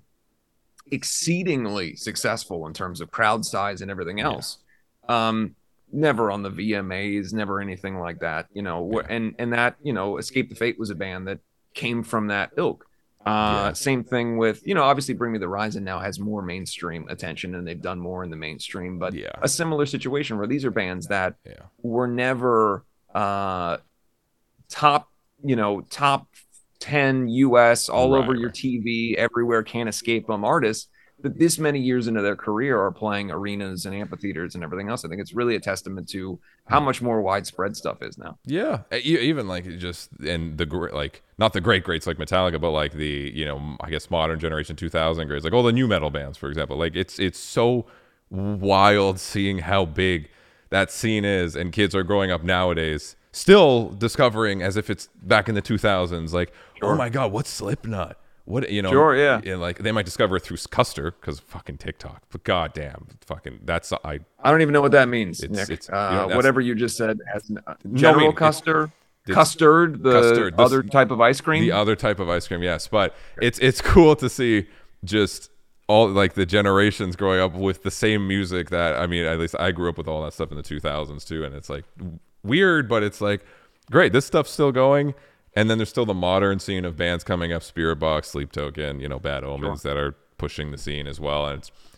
Exceedingly successful in terms of crowd size and everything else. Yeah. Um, never on the V M As, never anything like that, you know, yeah. and, and that, you know, Escape the Fate was a band that came from that ilk. Uh, yeah. Same thing with, you know, obviously Bring Me the Horizon now has more mainstream attention and they've done more in the mainstream, but yeah. a similar situation where these are bands that yeah. were never uh, top, you know, top ten U S all right, over your right. T V everywhere, can't escape them artists that this many years into their career are playing arenas and amphitheaters and everything else. I think it's really a testament to how much more widespread stuff is now.
Yeah, even like just and the like not the great greats like Metallica, but like the, you know, I guess modern generation two thousand greats, like all the new metal bands, for example. Like it's it's so wild seeing how big that scene is, and kids are growing up nowadays still discovering as if it's back in the two thousands, like, sure. oh my God, what's Slipknot? What, you know,
sure, yeah.
And like they might discover it through Custer because fucking TikTok. But goddamn, fucking that's I.
I don't even know what that means. It's, Nick. It's, uh, you know, whatever you just said has General no, I mean, Custer, it's, it's, custard, the custard, other this, type of ice cream.
The other type of ice cream, yes. But it's it's cool to see just all like the generations growing up with the same music that I mean, at least I grew up with all that stuff in the two thousands too, and it's like. Weird, but it's like great. This stuff's still going, and then there's still the modern scene of bands coming up: Spirit Box, Sleep Token, you know, Bad Omens, sure. that are pushing the scene as well. And it's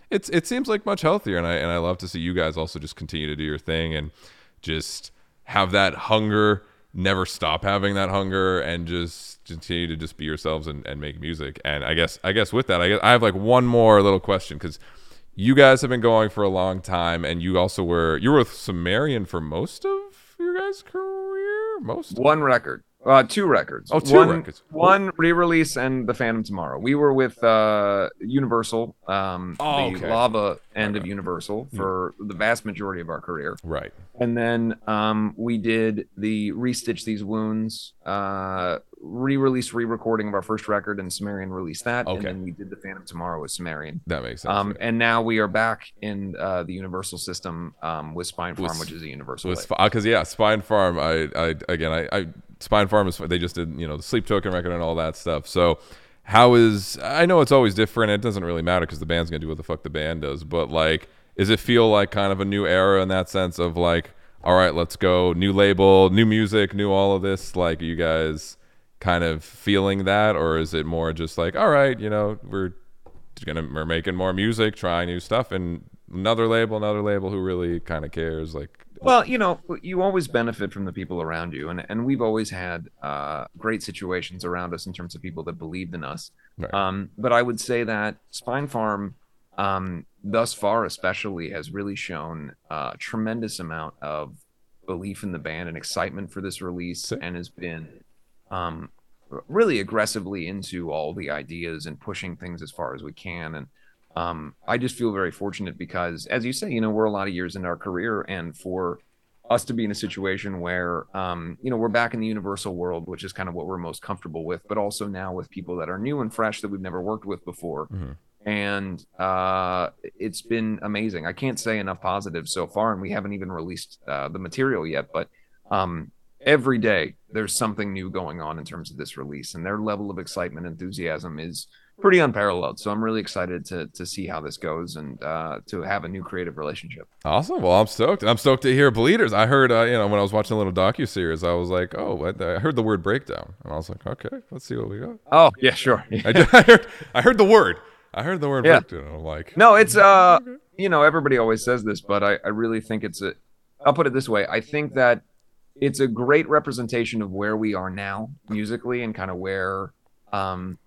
it's it seems like much healthier, and I and I love to see you guys also just continue to do your thing and just have that hunger, never stop having that hunger, and just continue to just be yourselves and, and make music. And I guess I guess with that, I guess I have like one more little question, because you guys have been going for a long time, and you also were you were with Sumerian for most of your guys' career, most
One record. Uh, two records.
Oh, two
one,
records.
One re-release and The Phantom Tomorrow. We were with uh, Universal, um,
Oh,
the
okay.
lava end
Okay.
of Universal for the vast majority of our career.
right.
And then um, we did the Restitch These Wounds, uh, re-release, re-recording of our first record, and Sumerian released that.
Okay.
And then we did The Phantom Tomorrow with Sumerian.
That makes sense.
Um,
yeah.
and now we are back in uh, the Universal system um, with Spine Farm,
With-
which is a Universal.
was
label.
because yeah, Spine Farm. I, I again, I, I Spine Farm is they just did you know the Sleep Token record and all that stuff. So how is I know it's always different. It doesn't really matter because the band's gonna do what the fuck the band does. But like, does it feel like kind of a new era in that sense of like, all right, let's go, new label, new music, new all of this? Like, are you guys kind of feeling that, or is it more just like, all right, you know, we're gonna we're making more music, trying new stuff, and another label, another label who really kind of cares, like.
Well, you know, you always benefit from the people around you, and and we've always had uh, great situations around us in terms of people that believed in us.
Right.
Um, but I would say that Spine Farm, um, thus far especially, has really shown a tremendous amount of belief in the band and excitement for this release,
Sick.
and has been um, really aggressively into all the ideas and pushing things as far as we can. And Um, I just feel very fortunate because, as you say, you know, we're a lot of years into our career, and for us to be in a situation where, um, you know, we're back in the Universal world, which is kind of what we're most comfortable with, but also now with people that are new and fresh that we've never worked with before.
Mm-hmm.
And uh, it's been amazing. I can't say enough positives so far, and we haven't even released uh, the material yet, but um, every day there's something new going on in terms of this release, and their level of excitement and enthusiasm is pretty unparalleled. So I'm really excited to to see how this goes, and uh, to have a new creative relationship.
Awesome. Well, I'm stoked. And I'm stoked to hear Bleeders. I heard, uh, you know, when I was watching a little docu-series, I was like, oh, I, I heard the word breakdown. And I was like, okay, let's see what we got.
Oh, yeah, sure.
I, just, I, heard, I heard the word. I heard the word
Yeah.
breakdown. I'm like,
No, it's, uh, you know, everybody always says this, but I, I really think it's a, I'll put it this way. I think that it's a great representation of where we are now musically, and kind of where, um,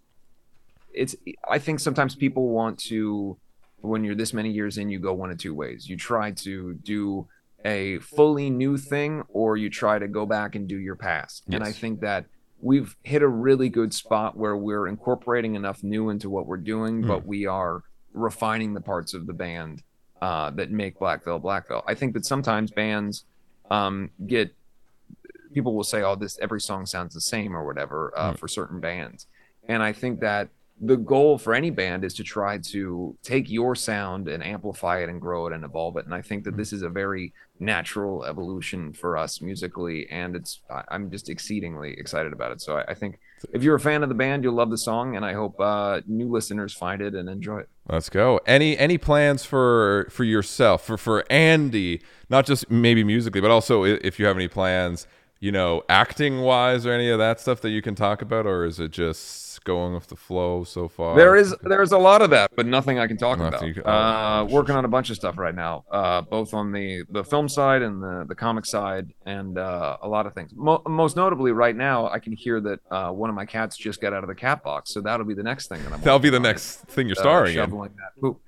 it's, I think sometimes people want to, when you're this many years in, you go one of two ways. You try to do a fully new thing, or you try to go back and do your past. And I
Yes.
think that we've hit a really good spot where we're incorporating enough new into what we're doing,
Mm.
but we are refining the parts of the band uh, that make Black Veil Black Veil. I think that sometimes bands um, get, people will say, oh, this, every song sounds the same or whatever uh,
Mm.
for certain bands. And I think that the goal for any band is to try to take your sound and amplify it and grow it and evolve it. And I think that this is a very natural evolution for us musically, and it's I- I'm just exceedingly excited about it. So I, I think if you're a fan of the band, you'll love the song, and I hope uh, new listeners find it and enjoy it.
let's go. Any any plans for for yourself, for for Andy, not just maybe musically, but also i- if you have any plans, you know, acting wise or any of that stuff that you can talk about, or is it just going with the flow so far?
There is there's a lot of that, but nothing I can talk
Nothing
about.
you can- oh,
uh,
sure,
working
sure.
on a bunch of stuff right now, uh, both on the the film side and the the comic side, and uh, a lot of things. Mo- most notably, right now, I can hear that uh, one of my cats just got out of the cat box, so that'll be the next thing that I'm.
That'll be the
working on,
next thing you're
uh,
starring in.
shoveling that poop.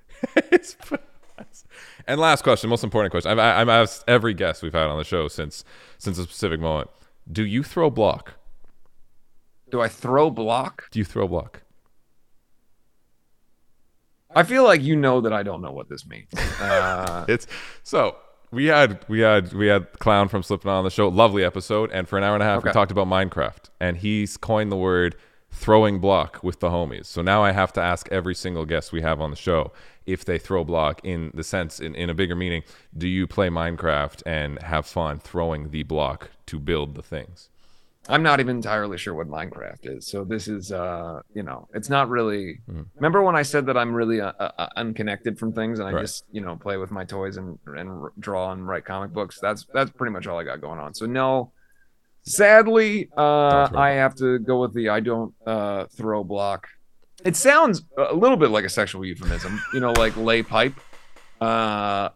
And last question, most important question. I've, I've asked every guest we've had on the show since since a specific moment. Do you throw block?
Do I throw block?
Do you throw block?
I feel like you know that I don't know what this means. Uh,
It's so we had we had we had Clown from Slipknot on the show. Lovely episode. And for an hour and a half, we
Okay.
talked about Minecraft. And he's coined the word throwing block with the homies. So now I have to ask every single guest we have on the show if they throw block in the sense, in, in a bigger meaning. Do you play Minecraft and have fun throwing the block to build the things?
I'm not even entirely sure what Minecraft is. So this is, uh, you know, it's not really.
Mhm.
Remember when I said that I'm really uh, uh, unconnected from things, and I
Right.
just, you know, play with my toys and and r- draw and write comic books? That's that's pretty much all I got going on. So no, sadly, uh,
Don't throw
I
block.
have to go with the I don't uh, throw block. It sounds a little bit like a sexual euphemism, you know, like lay pipe. Uh,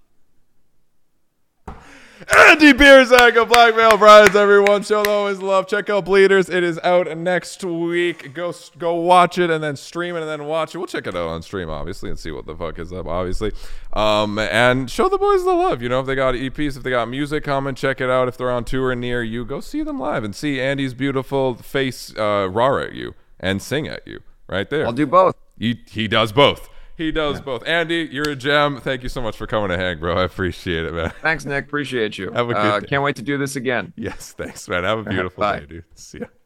Andy Bierzak of Black Veil Brides, everyone. Show them always love. Check out Bleeders. It is out next week. Go go watch it and then stream it and then watch it. We'll check it out on stream, obviously, and see what the fuck is up, obviously. Um, and show the boys the love. You know, if they got E Ps, if they got music, come and check it out. If they're on tour near you, go see them live and see Andy's beautiful face uh, roar at you and sing at you right there.
I'll do both.
He, he does both. He does yeah. both. Andy, you're a gem. Thank you so much for coming to hang, bro. I appreciate it, man.
Thanks, Nick. Appreciate you.
Have a good
uh,
day.
Can't wait to do this again.
Yes, thanks, man. Have a beautiful day, dude. See ya.